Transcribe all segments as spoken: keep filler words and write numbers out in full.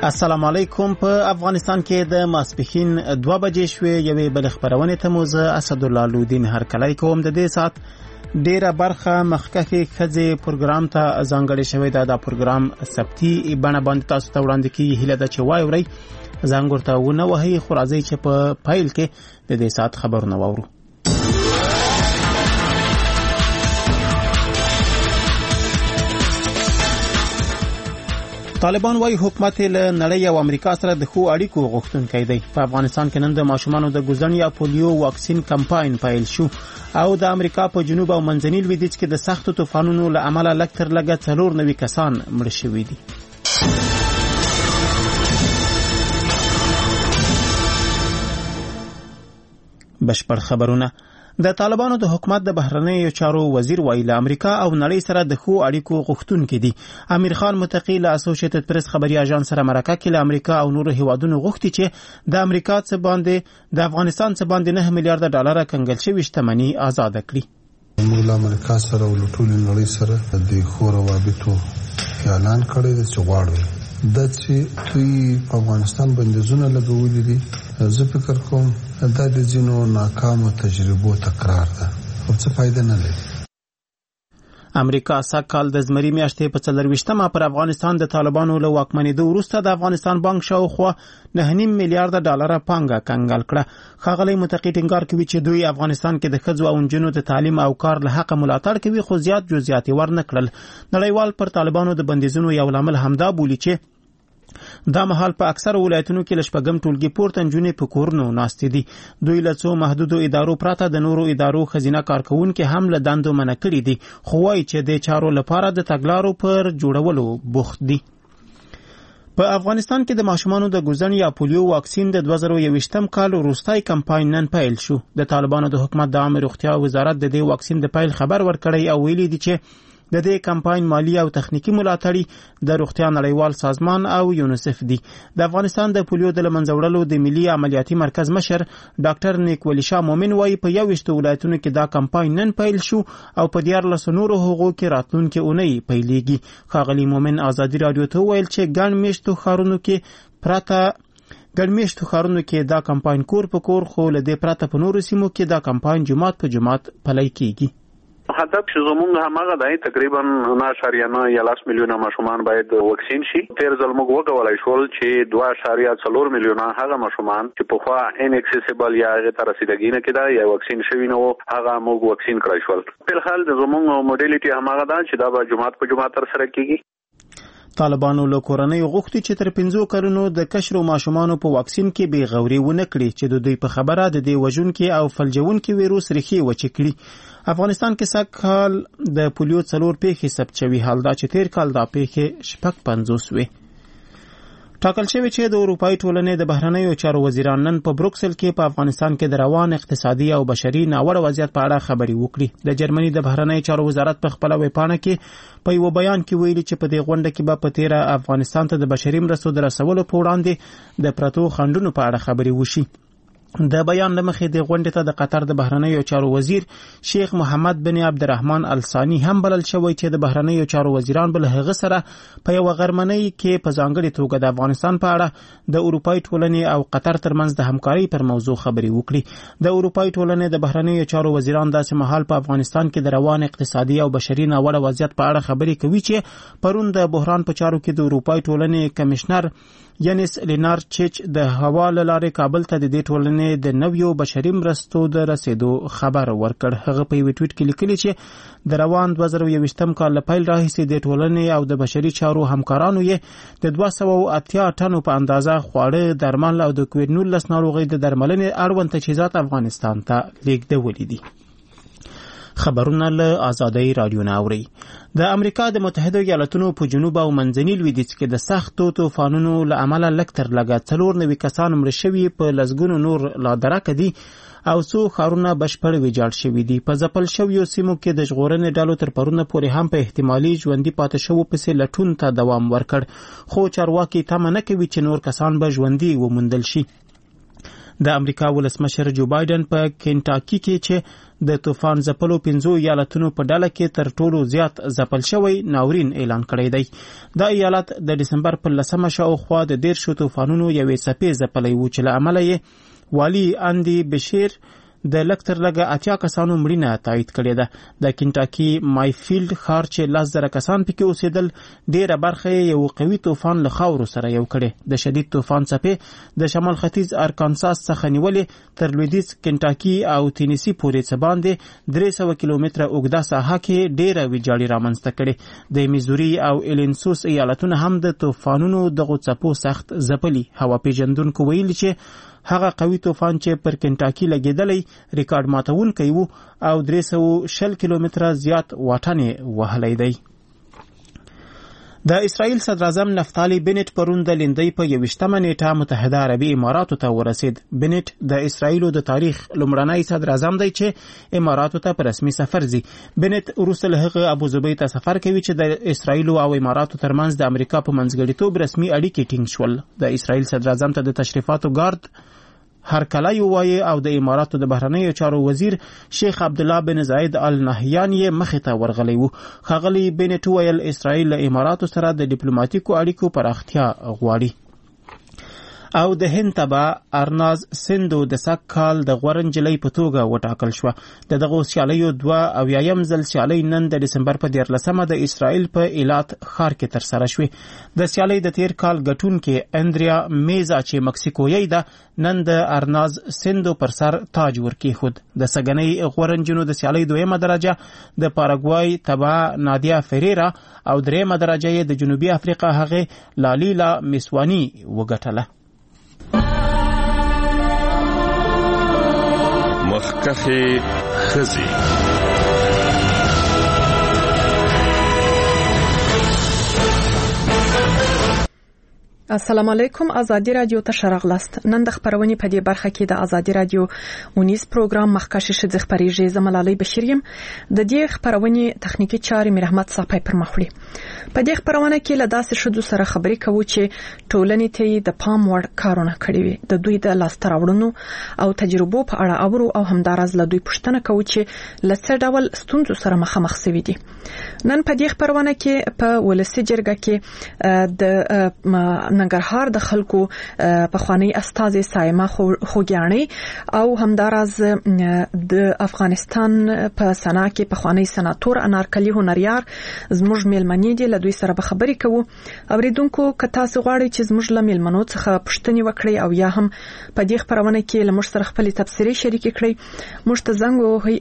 السلام علیکم. په افغانستان کې د ماسپښین دوه بجې شوې. یوې بل خبرونه ته مو زه اسدالله لودین هرکلی کوم. د دې سات ډیره برخه مخکښې ښځې پروګرام ته ځانګړې شوې ده. دا پروګرام سبتي بڼه باندې تاسو ته وړاندې کیږي. هیله ده چې واورئ، زنګ ورته ونه وهئ. خو راځئ چې په پیل کې د دې سات خبرونه واورو. طالبان وايي حکومت له نړۍ او امریکا سره د ښو اړیکو غوښتونکی دی. په افغانستان کې نن د ماشومانو د ګوزن یا پولیو واکسین کمپاین پیل شو او د امریکا په جنوب او منځني لویدیځ کې د سختو طوفانونو له امله لږ تر لږه څلور نوي کسان مړه شوي دي. بشپړ خبرونه. د طالبانو د حکومت د بهرنیو چارو وزیر وایي له امریکا او نړۍ سره د ښو اړیکو غوښتونکي دي. امیر خان متقی له اسوسییټډ پریس خبري اژانس سره مرکه کې له امریکا او نورو هیوادونو غوښتي چې د امریکا څخه باندې د افغانستان څخه باندې نه میلیارډ ډالر کنګل شوی شتمنۍ آزاد کړي. موږ له امریکا سره او ټول نړۍ سره د ښو روابطو اعلان کړی دی چې غواړو د چې دوی په افغانستان باندې زونه لګولې دي. زه فکر کوم دا د ځینو ناکامو تجربو تکرار ده او څه فائدہ نه لري. امریکا سږکال د زمري میاشتې په څلرویشتمه پر افغانستان د طالبانو له واکمنېدو وروسته د افغانستان بانک شاوخوا نه نیم میلیارډ ډالر پانګه کنګل کړه. ښاغلی متقی ټینګار کوي چې دوی افغانستان کې د ښځو او نجونو د تعلیم او کار له حقه ملاتړ کوي، خو زیات جزئیات ورنه کړل. نړیوال پر طالبانو د بندیزونو یو لامل همدا بولي چې دا مهال په اکثر ولایتونو کې لشپږم ټولګي پورته نجونې په کورونو ناستې دي. دوی له څو محدودو ادارو پرته د نورو ادارو خزینه کارکونکي هم له دندو منع کړي دي، خو وایي چې د چارو لپاره د تګلارو پر جوړولو بوخت دي. په افغانستان کې د ماشومانو د ګوزن یا پولیو واکسین د دوه زره یوویشتم کال وروستی کمپاین نن پیل شو. د طالبانو د حکومت د عامه روغتیا وزارت د دې واکسین د پیل خبر ورکړی او ویلي دي چې د دې کمپاین مالی او تخنیکی ملاتړي د روغتیا نړیوال سازمان او یونیسف دي. د افغانستان د پولیو د لمنځه وړلو د ملي عملیاتي مرکز مشر ډاکټر نیک ولی شاه مومن وایي په یوویشت ولایتونو کې دا کمپاین نن پیل شو او په دیارلس نورو هغو کې راتلونکي اونۍ پیلېږي. ښاغلی مومن ازادي رادیو ته وویل چې ګڼ میشتو ښارونو کې پرته ګڼ میشتو ښارونو کې دا کمپاین کور په کور، خو له دې پرته په نورو سیمو کې دا کمپاین جماعت په جماعت پلی کیږي. هدف چې زموږ هماغه دی تقریبا نه اشاریه نه یا لاس میلیونه ماشومان باید واکسین شي. تیر ځل موږ وکولای شول چې دوه اشاریه څلور میلیونه هغه ماشومان چې پخوا ان اکسیسیبل یا هغه ته رسیدګي نه کېده یا واکسین شوي نه وو هغه موږ واکسین کړای شول. په حال د زموږ موډیلیټي هماغه ده چې دا به جماعت په جماعت تر سره کیږي. طالبانو له کورنۍ غوښتي چې تر پنځو کلونو د کشرو ماشومانو په واکسین کې بې غوري ونه کړي چې د دوی په خبره د دې وژونکي او فلجونکي ویروس ریښې وچې کړي. افغانستان کې سږکال د پولیو څلور پیښې ثبت شوي، حال دا چې تیر کال دا پیښې شپږ پنځوس وې. ټاکل شوی چې د اروپایي ټولنې د بهرنیو چارو وزیران نن په بروکسل کې په افغانستان کې د روان اقتصادي او بشري ناوړه وضعیت په اړه خبرې وکړي. د جرمني د بهرنیو چارو وزارت په خپله ویبپاڼه کې په یو بیان کې ویلي چې په دې غونډه کې به په تیره افغانستان ته د بشري مرستو د رسولو په وړاندې د پرتو خنډونو په اړه خبرې وشي. د بیان لمخې د غونډې ته د قطر د بهرنیو چارو وزیر شیخ محمد بن عبدالرحمن الثانی هم بلل شوی چې د بهرنیو چارو وزیران بل هغه سره په یو غرمنۍ کې په ځانګړي توګه د افغانستان په اړه د اروپایي ټولنې او قطر ترمنځ د همکارۍ پر موضوع خبرې وکړي. د اروپایي ټولنې د بهرنیو چارو وزیران داسې مهال په افغانستان کې د روان اقتصادي او بشري ناوړه وضعیت په اړه خبرې کوي چې پرون د بحران په چارو کې د اروپایي ټولنې کمشنر ینس لینار چیچ د هوا له لارې کابل ته د دې ټولنې د نویو بشري مرستو د رسیدو خبر ورکړ. هغه په یو ټویټ کې لیکلي چې د روان دوه زره یوویشتم کال له پیل راهیسې د ټولنې او د بشري چارو همکارانو یې د دوه سوه اتیا ټنو په اندازه خواړه، درمل او د کوویډ نولس ناروغۍ د درملنې اړوند تجهیزات افغانستان ته لیږدولي دي. خبرونه له آزادۍ رادیو نه اوري. د امریکا د متحده ایالاتونو په جنوب او منځني لویدیځ کې د سختو طوفانونو له امله لږ تر لږه څلور نوي کسان مړه شوي، په لسګونو نور لا درکه دي او څو ښارونه بشپړ ویجاړ شوي دي. په ځپل شویو سیمو کې د ژغورنې ډلو تر پرونه پورې هم په احتمالي ژوندي پاتې شوو پسې لټون ته دوام ورکړ، خو چارواکي تمه نه کوي چې نور کسان به ژوندي وموندل شي. د امریکا ولسمشر جو بایدن په کینټاکی کې چې د طوفان ځپلو پنځو ایالتونو په ډله کې تر ټولو زیات ځپل شوی ناورین اعلان کړی دی. دا ایالت د دسمبر په لسمه شاوخوا د دیرشو طوفانونو یوې څپې ځپلی و چې له امله یې والي اندي بشیر د لکتر لګه اتیا کسانو مړینه تایید کړې ده. د کینټاکی مایفیلډ ښار چې لس زره کسان پکې اوسېدل ډیره برخه یو قوي طوفان له خاورو سره یو کړي. د شدید طوفان څپې د شمال ختیځ ارکانساس څخه نیولې تر لویدیځ کینټاکی او تینیسی پورې څه باندې درې سوه کیلومتره اوږده ساحه کې ډیره ویجاړي رامنځته کړې. د میزوري او ایلینسوس ایالتونه هم د طوفانونو دغو څپو سخت ځپلي. هوا پیژندونکو ویلي چې هغه قوي طوفان چې پر کینټاکی لګیدلی ریکارډ ماتونکی و او درې سوه شل کیلومتره زیات واټن یې وهلی دی. د اسرائیل صدر اعظم نفتالي بنت پرون د لیندۍ په یویشتمه نیټه متحده عربي اماراتو ته ورسید. بنت د اسرائیلو د تاریخ لومړنی صدر اعظم دی چې اماراتو ته په رسمي سفر ځي. بنت وروسته له هغه ابوظبي ته سفر کوي چې د اسرائیلو او اماراتو ترمنځ د امریکا په منځګړیتوب رسمي اړیکې ټینګ شول. د اسرائیل صدر اعظم ته د تشریفاتو ګارد هرکلی ووایي او د اماراتو د بهرنیو چارو وزیر شیخ عبدالله بن زاید ال نهیان یې مخې ته ورغلی و. ښاغلي بنت وویل اسرائیل له اماراتو سره د ډیپلوماټیکو اړیکو پراختیا غواړي. او د هند تبع ارناز سندو د سږ کال د غوره نجلۍ په توګه وټاکل شوه. د دغو سیالیو دوه اویایم ځل سیالۍ نن د ډسمبر په دیارلسمه د اسرائیل په ایلات ښار کې ترسره شوې. د سیالۍ د تیر کال ګټونکې اندریا میزا چې مکسیکویی ده نن د ارناز سندو پر سر تاج ورکېښود. د سږنۍ غوره نجونو د سیالۍ دویمه درجه د پاراګوای تبع نادیا فریرا او درېیمه درجه یې د جنوبي افریقا هغې لالیلا میسوانی وګټله. مخکخي خزي السلام علیکم. ازادي رادیو ته شرغلست. نن د خبرونې په دې برخه کې د ازادي رادیو ونیس پروګرام مخکشه شې خبرېږي. زملالي بشیریم د دې خبرونې تخنیکی چارې مې رحمت صاحب پر مخولي. په دې خبرونه کې له داسې شدو سره خبرې کوو چې ټولنې ته د پام وړ کارونه کړي وي. د دوی د لاسته راوړنو او تجربو په اړه اورو او همدارز له دوی پوښتنه کوو چې له څه ډول ستونزو سره مخامخ شوي دي. نن په دې خبرونه کې په ولسی جرګه کې د ننګرهار د خلکو په خوانی استاد سایمه خوګیانی او همدارز د افغانستان په سنا کې په خوانی سناتور انارکلی هنریار زموږ میلمنې دي. له دوی سره به خبرې کوو. اوریدونکو که تاسو غواړئ چې زموږ له میلمنو څخه پوښتنې وکړئ او یا هم په دې خبرونه کې له موږ سره خپل تبصرې شریک کړئ موږ ته زنګ ووهئ.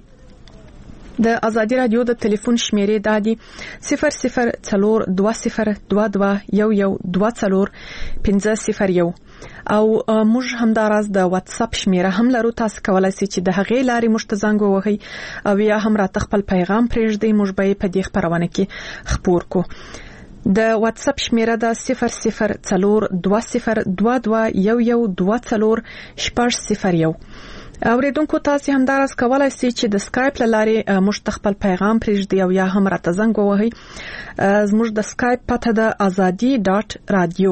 د ازادي رادیو د ټلیفون شمیرې دادي صفر صفر څلور دوه صفر دوه دوه یو یو دوه څلور پنځه صفر یو او موږ همدارز د واتس اپ شمیره هم لرو. تاسو کولای شئ چې د هغې لارې موږ ته زنګ ووهئ او یا هم راته خپل پیغام پرېږدئ. موږ به یې په دې خبرونه کې خپور کو. د واتس اپ شمیره د صفر صفر څلور دوه صفر دوه دوه یو یو دوه څلور شپږ صفر یو. اوریدونکو تاسو همدارس کولای شئ چې د سکایپ لارې موږ خپل پیغام پرېږدئ او یا هم راته زنګ ووهئ. زموږ د سکایپ پته د ازادي ډاټ رادیو.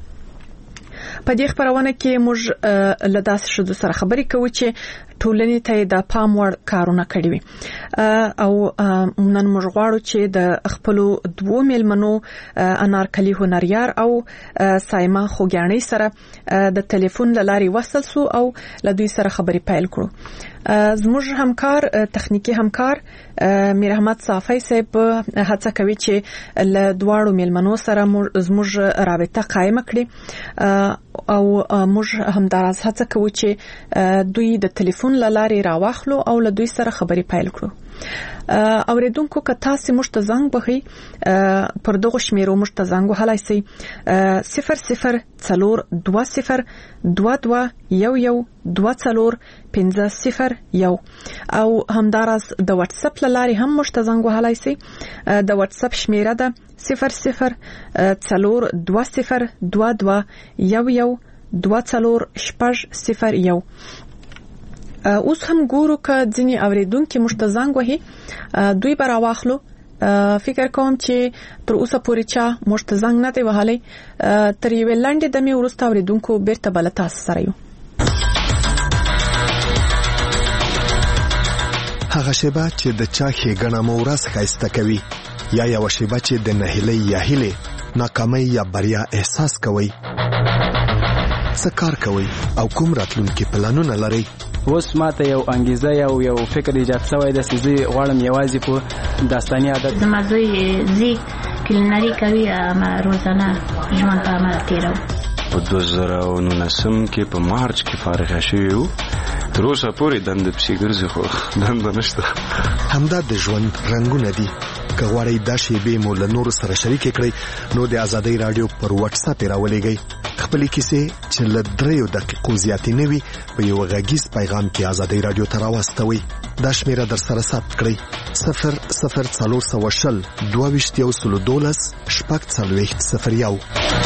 په دې خبرونه کې موږ له داسې شدو سره خبرې کوو چې ټولنې ته د پام وړ کارونه کړي وي او نن موږ غواړو چې د خپل دوو میلمنو انارکلی هنریار او سایمه خوګیانی سره د ټلیفون لارې وصل سو او له دوی سره خبرې پیل کړو. زموږ همکار تخنیکی همکار میر احمد صافی صاحب هڅه کوي چې له دواړو میلمنو سره زموږ رابطه قائم کړي او موږ همدارس هڅه کوو چې دوی د ټلیفون لارې راوخلو او له دوی سره خبرې پیل کړو. اوریدونکو که تاسو موږ ته زنګ وهئ پر دغه شمیرو موږ ته زنګ وهلای شئ صفر صفر څلور دوه صفر دوه دوه یو یو دوه څلور پنځه صفر یو او همدارس د واتس اپ لارې هم موږ ته زنګ وهلای شئ. د واتس اپ شمیره ده صفر صفر څلور دوه صفر دوه دوه یو یو دوه څلور شپږ صفر یو. اوس هم ګورو که ځینې اوریدونکي موږ ته زنګ وهي دوی به راواخلو. فکر کوم چې تر اوسه پورې چا موږ ته زنګ نه دی وهلی. تر یوې لنډې دمې وروسته اوریدونکو بیرته به له تاسو سره یو. هغه شیبه چې د چا ښېګڼه مو ورځ ښایسته کوي، یا یوه شیبه چې د نهیلۍ یا هیلې، ناکامۍ یا بریا احساس کوئ. څه کار کوئ او کوم راتلونکي پلانونه لرئ؟ اوس ماته یو انګیزه یو یو فکر ایجاد شوی دی چې زه غواړم یوازې په داستاني عادت زما زوی زی کلینري کوي، ما روزانه ژوند په عمل تېرو. په دوه زره او نولسم کې په مارچ کې فارغ شوی وو. تر اوسه پورې دنده پسې ګرځي خو دنده نشته. همدا د ژوند رنګونه دي. که غواړئ دا شیبې مو له نورو سره شریکې کړئ نو د ازادۍ راډیو پر واتس اپ یې راولېږئ. خپلې کیسې چې له دریو دقیقو زیاتې نه وي په یو غږیز پیغام کې ازادۍ راډیو ته راواستوئ. دا شمیره در سره ثبت کړئ: صفر صفر څلور سوه شل دوه ویشت یو سلو دولس شپږ څلوېښت صفر یو.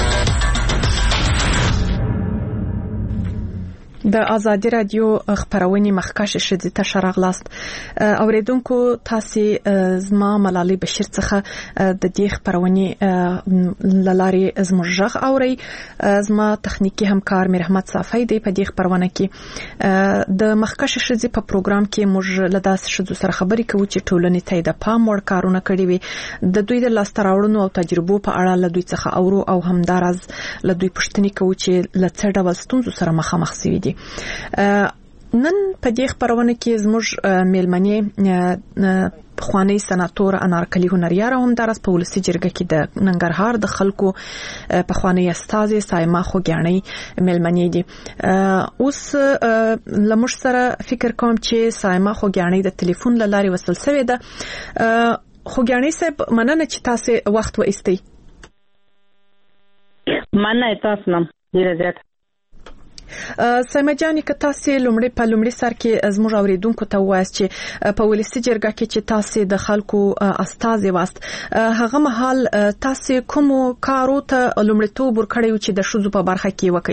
د ازادي رادیو خبرونه مخکشه شدي ته شرغلاست اوریدونکو تاسو زما ملالۍ بشیر څخه د دې خبرونه لاري زموږ اوري. زما تخنیکی همکار مرحمت صافی دی په دې خبرونه کې د مخکشه شدي په پروګرام کې موږ لداس شدو سره خبرې کوو چې ټولنې ته د پام وړ کارونه کړي وي. د دوی د لاستراوړنو او تجربو په اړه له دوی څخه اورو او همدارز له دوی پوښتنې کوو چې لڅ ډول ستونزو سره مخامخ شوي دي. نن په دې خبرونه کې زموږ میلمنې خوانی سناتور انارکلی هنریار هم درس په ولسی جرګه کې د ننګرهار د خلکو په خوانی استاد سایما خوګیانی میلمنې دي. اوس لمر سره فکر کوم چې سایما خوګیانی د ټلیفون لاري وصل شوی ده. خوګیانی صاحب مننه چې تاسو وخت و ایستئ. مننه تاسو نم ډیره زیات. سایما جانې که تاسو لومړی په لومړی سر کې زموږ اوریدونکو ته وایي چې په ولسی جرګه کې چې تاسو د خلکو استاد واست هغه مهال تاسو کوم کارو ته لومړیتوب ورکړی چې د شوزو په برخه کې وکړي؟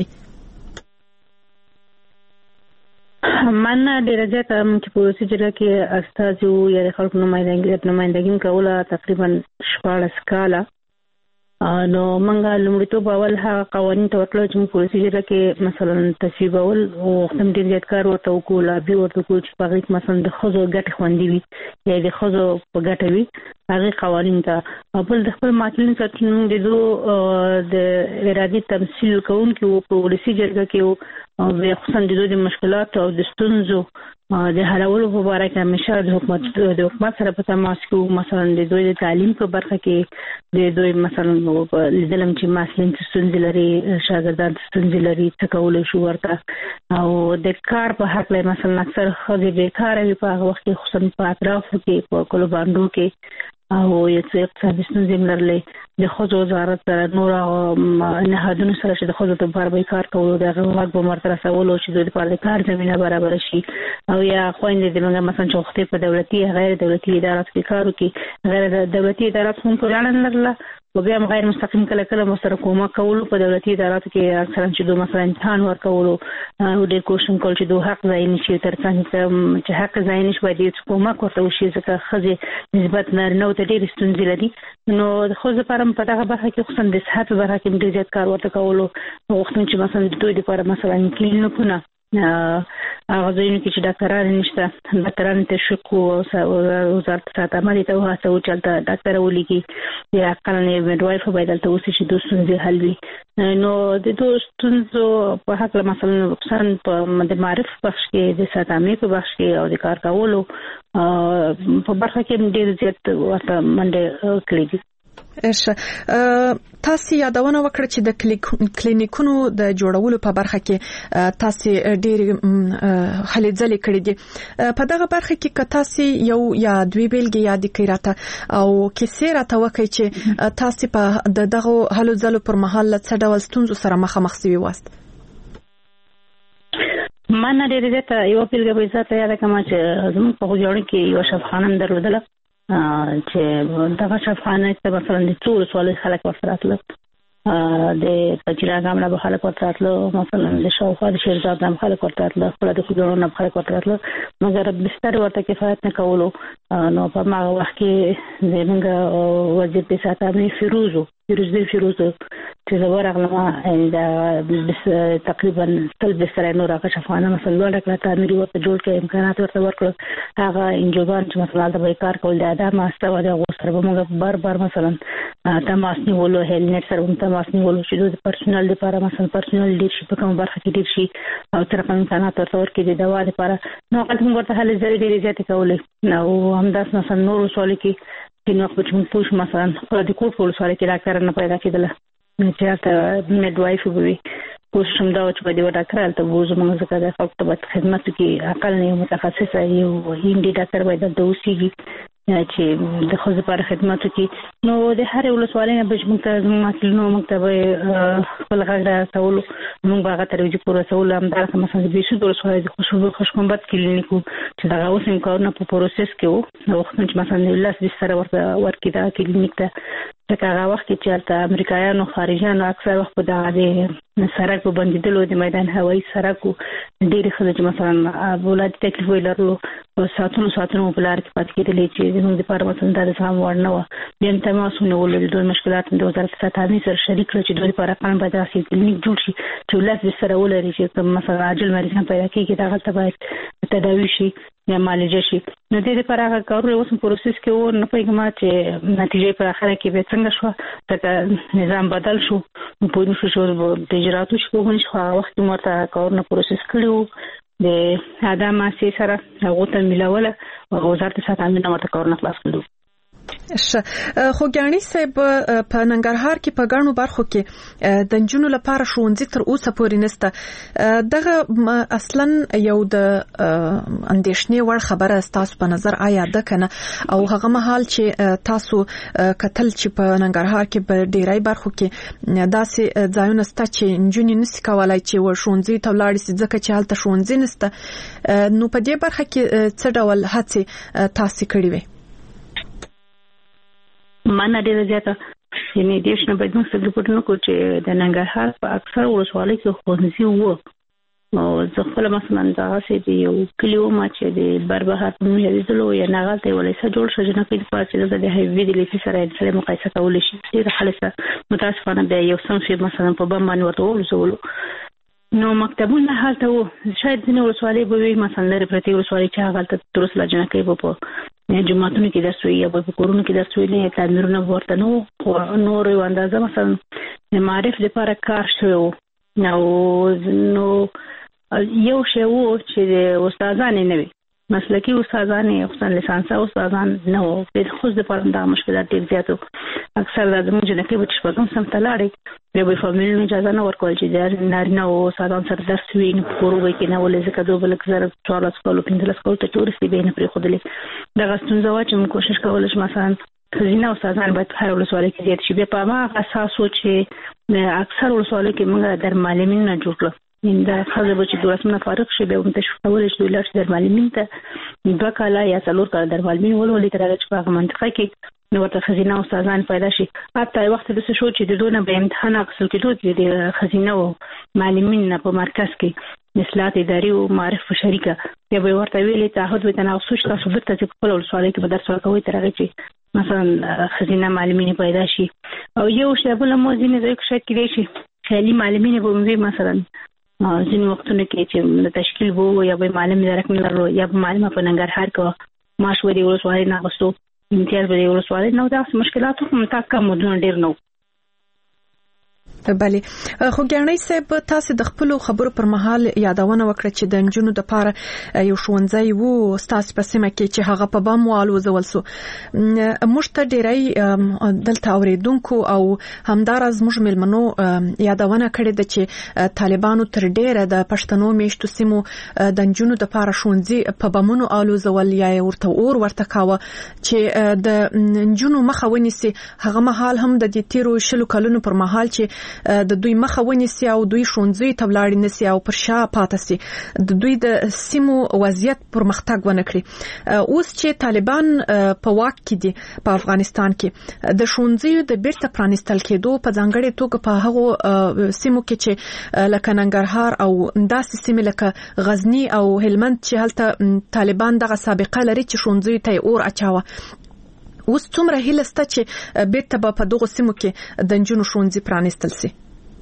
من ډیره زیات چې په ولسی جرګه کې استاد یا د خلکو نمائندګي نمائندګي کوله تقریبا شپږ کاله. نو منګه لومړیتوب اول هغه قوانین ته وتلو چې په ولسی جرګه کې مثلا تصویبول او ختم ډیر زیات کار ورته وکول ابي ورته وکول چې په غیږ مثلا د خزو ګټه خوندې وي یا د خزو په ګټه وي هغه قوانین ته خپل د خپل ماټلین ساتنو د دو د ارادي تمثيل کوونکو په ولسی جرګه کې او خصوصا د دوی مشکلات او د ستونزو د حلولو په اړه کې همیشه د حکومت د حکومت سره په تماس کې مثلا د دوی د تعلیم په برخه کې د دوی مثلا لیدلم چې مسلین ستونزې لري، شاګردان ستونزې لري، څه کولای شو ورته او د کار په حق له مثلا اکثر خځې بیکاره وي په هغه وخت کې خصوصا په اطرافو کې په کلو باندې کې او یو څه اقتصادي ستونزې لرلې د خځو وزارت سره نور نهادونو سره چې د خځو ته بار کار کولو د غوږ په مرتبه رسولو چې د لپاره کار زمينه برابر شي او یا خويندې د موږ مثلا چې وخت په دولتي غیر دولتي ادارات کې کار وکړي. غیر دولتي ادارات هم په اړه لرله او بیا غیر مستقیم کله کله مسره کومه کولو په دولتي اداراتو کې اکثرا چې دوه مثلا امتحان ورکولو او د کوشن کول چې دوه حق ځای نشي تر څنګه چې حق ځای نشي باید کومه کوته وشي ځکه خځې نسبت نارینه ته ډېر ستونزې لري. نو خو زه پرم په دغه برخه کې خصوصا د صحت برخه کې ډېر زیات کار ورته کولو وختونه چې مثلا د دوی لپاره مثلا کلینیکونه هغه ځینې کې چې ډاکټران نشته ډاکټران ته شکو او وزارت ساته مالي ته واسه او چلته ډاکټر ولګي یا کله میډوایف باید ته اوسې چې دوه ستونزې حل وي. نو د دوه ستونزو په حق مثلا نقصان په د معرف بخش کې د ساتامي په بخش کې او د کار کولو په برخه کې ډېر زیات ورته منډه کړې. اشه تاسو یادونه وکړه چې د کلینیکونو د جوړولو په برخه کې تاسو ډېر هلې ځلې کړې دي. په دغه برخه کې که تاسو یو یا دوی بیلګې یاد کړئ راته او کیسې راته وکړئ چې تاسو په دغه هلو ځلو پر مهال څه ډول ستونزو سره مخامخ شوي واست؟ من ډېر زیات یو بیلګه به ذات یاد کوم چې زموږ په ځوړ کې یو شفخانه درلودله چې دغه شفخانه ته مثلا د ټول سوال خلک ورسره د پچراګام نه خلک ورته مثلا د شاوخوا د شیرزاد نه خلک ورته خپل د خودونو نه خلک ورته مګر بستر ورته کفایت نه کولو. نو په ما وخت کې زمونږ وزیر د ساتنې فیروزو فیروز دی فیروز چې زبرغلمه د تقریبا تل به سره نور هغه شفانه مثلا ډکړه تعمیر ورته جوړ کړي امکانات ورته ورکړل هغه انجوګان چې مثلا د کار کول د ادم ماستو د غوسر به موږ بار بار مثلا تماس نیولو هیلنټ سره هم تماس نیولو چې د پرسونل لپاره مثلا پرسونل لیدرشپ کوم برخه کې ډیر شي او تر کوم امکانات ورته ورکړي د دوا لپاره نو هغه هم ورته هلې زری ډیر زیات کولې نو همداس مثلا نور سوال کې چې نو په کوم پوښ مثلا په د کوټ په سوال کې ډاکټر نه پیدا کېدل چې تاسو میډ وایف وي کوشم دا چې په دې وړه کړل ته وځو موږ ځکه د خپل طبيعت خدمت کې عقل نه متخصص یو هندي ډاکټر وای د دوسیږي چې د خو لپاره خدمت کې نو د هر یو سوالینه به موږ ته زموږ نو موږ ته خپل غږ تاول موږ باغ ته ورځي پوره سوال هم دا مثلا د بیسو د سوال د خوشبو خوشبمبت کلینیکو چې دا اوس هم کارونه په پروسس کې وو نو وخت چې مثلا د لاس د سره ورته ورکې دا کلینیک ته ځکه هغه وخت چې چلته امریکایانو خارجانو اکثر وخت په دغه سرک په بندیدلو د میدان هوایي سرکو ډېر خلک مثلا ولادت تکلیف ولرلو او ساتونو ساتونو په لار کې پاتې کېدل چې موږ د پاره مثلا د سم ورنه و بیا تماسونه ولې دوه مشکلات د وزارت صحت سره شریک کړ چې دوی لپاره قانون باید راسي کلینیک جوړ شي چې ولادت سره ولري چې مثلا عاجل مریضان پیدا کیږي دا غلطه باید تداوي شي یا معالجه شي نو د دې لپاره هغه کارونه اوس پروسس کې و نه پیغام چې نتیجې په اخر کې به څنګه شو دا نظام بدل شو په نو شو د اجراتو شو په هغه وخت مرته کارونه پروسس کړو د ادم ماسي سره هغه ته ملاوله او وزارت صحت امنیت مرته کارونه خلاص کړو ش خو ګانی صاحب په ننګرهار کې په ګڼو برخو کې د نجونو لپاره ښوونځي تر اوسه پورې نشته دغه اصلا یو د اندېښنې وړ خبره تاسو په نظر آیا ده کنه او هغه مهال چې تاسو کتل چې په ننګرهار کې په ډیری برخو کې داسې ځایونه شته چې نجونې نشي کولای چې و ښوونځي ته ولاړ شي ځکه چې هلته ښوونځي نشته نو په دې برخه کې څه ډول هڅې تاسو کړې وي مانه ډیره زیاته یعنی دیش نه باید موږ څه ګټو نکو چې د ننګرهار په اکثر ولسوالۍ کې ښوونځي وو او زه خپل مثلا دا چې یو کلیو ما چې د بربهار په نوم یادېدلو یا نغالته ولې څه جوړ شو چې نه په پاتې د هیوی د لیکي سره د سره مقایسه کول شي ډیره خلاصه متاسفانه به یو سم شي مثلا په بم باندې ورته ولسولو نو مکتبونه حالته وو شاید ځینې ولسوالۍ به وي مثلا لري پرتی ولسوالۍ چې هغه ته درس لجنه کوي په نه جمعتونو کې درس وي یا په کورونو کې درس وي نه تعمیرونه ورته نو خو نور یو اندازه مثلا معرف لپاره کار شوی نو نو یو شی وو چې استادان نه وي مسلکی استادان یې خصوصا لیسانس استادان نه وو د خو د پاره د مشکلات ډیر زیات اکثر د موږ نه کې چې په کوم سم تلاړي به فامیل اجازه نه ورکول چې د نارینه او استادان سره درس وي نو کورو کې نه ولې ځکه دوه بل کزر څوار سکول په اندل سکول ته ټورستي به نه پرې خودلې دا غستون زوا چې موږ کوشش کولای شو مثلا خزینه استادان باید هر ولسوالۍ کې زیات شي په ما اساس و چې اکثر ولسوالۍ کې موږ در معلمین نه جوړ کړو دا خزه به چې دورسمه فارغ شي به متشف کولای شي لږ در معلمین ته دوه کاله یا څلور کاله در معلمین ولولې تر هغه چې په منطقه کې نو ورته خزینه استادان پیدا شي حتی وخت د څه شو چې د دونه به امتحان اخیستل کېدو د خزینه او معلمین په مرکز کې اصلاحات اداري او معرف شریکه یا به ورته ویلي تعهد وي تناسب تاسو درته چې خپل ولسوالۍ کې به درس ورکوي تر هغه چې مثلا خزینه معلمین پیدا شي او یو شی بل مو ځینې ځای کې شاید کېدای شي خالي معلمین به موږ مثلا ځینې وختونه کې چې تشکیل وو یا به معلم درک نه لرو یا به معلم په ننګرهار کې ماش ودی ولسوالۍ نه غوښتو امتیاز به ولسوالۍ نو دا مشکلات هم تاکه مودونه ډیر نو بله خو ګرنۍ صاحب تاسو د خپل خبرو پر مهال یادونه وکړه چې د نجونو د پاره یو ښوونځی وو تاسو په سیمه کې چې هغه په بام والو زولسو موږ ته ډیری دلته اوریدونکو او همدارز موږ ملمنو یادونه کړې ده چې طالبانو تر ډیره د پښتنو میشتو سیمو د نجونو د پاره ښوونځي په بامونو الو زول یا ورته اور ورته کاوه چې د نجونو مخه ونیسي هغه مهال هم د دې تیرو شلو کلونو پر مهال چې د دوی مخه ونیسي او دوی ښوونځي ته ولاړ نسی او پر شا پاتې سي د دوی د سیمو وضعیت پرمختګ ونه کړي اوس چې طالبان په واک کې دي په افغانستان کې د ښوونځي د بیرته پرانستل کېدو په ځانګړي توګه په هغو سیمو کې چې لکه ننګرهار او داسې سیمې لکه غزنی او هلمند چې هلته طالبان دغه سابقه لري چې ښوونځي ته اور اچاوه اوس څومره هیله سته چې بیرته به په دغه سیمو کې د نجونو ښوونځي پرانیستل شي؟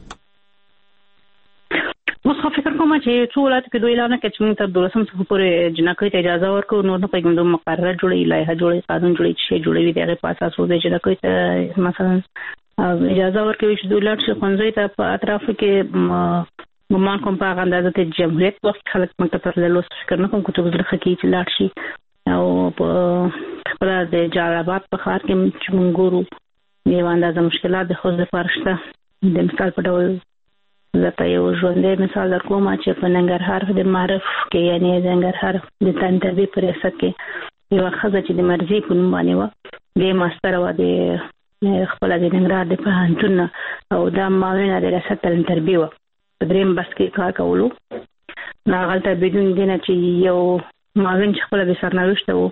اوس خو فکر کوم چې څو ولایتو کې دوی اعلان کړي چې موږ تر دولسم څخه پورې جنکۍ ته اجازه ورکړو، نو نه پیګم د مقرره جوړي، لایحه جوړي، قانون جوړي چې جوړوي دغه په اساس وځي چې جنکۍ ته مثلا اجازه ورکړي چې دوی لاړ شي ښوونځي ته. په اطرافو کې ګمان کوم په هغه اندازه ته جمهوریت وخت خلک مکتب ته لوست فکر نه کوم کوم څه درخه کې چې لاړ شي. او په خپل د جلال آباد په ښار کې چې موږ ګورو یو اندازه مشکلات د خو ځپاره شته. د مثال په ډول زه یو ژوندی مثال در کوم چې په ننګرهار د معرف کې یعنی د ننګرهار د تنتبه پر ریاست کې یو ښځه چې د مرزي په نوم باندې و، د ماستر و د خپل د ننګرهار د پوهنتون او د معاون د ریاست تربیه و په دریم بس کې کار کولو. نو هغه بدون دینه چې یو معاون چې خپل به سرنوشت و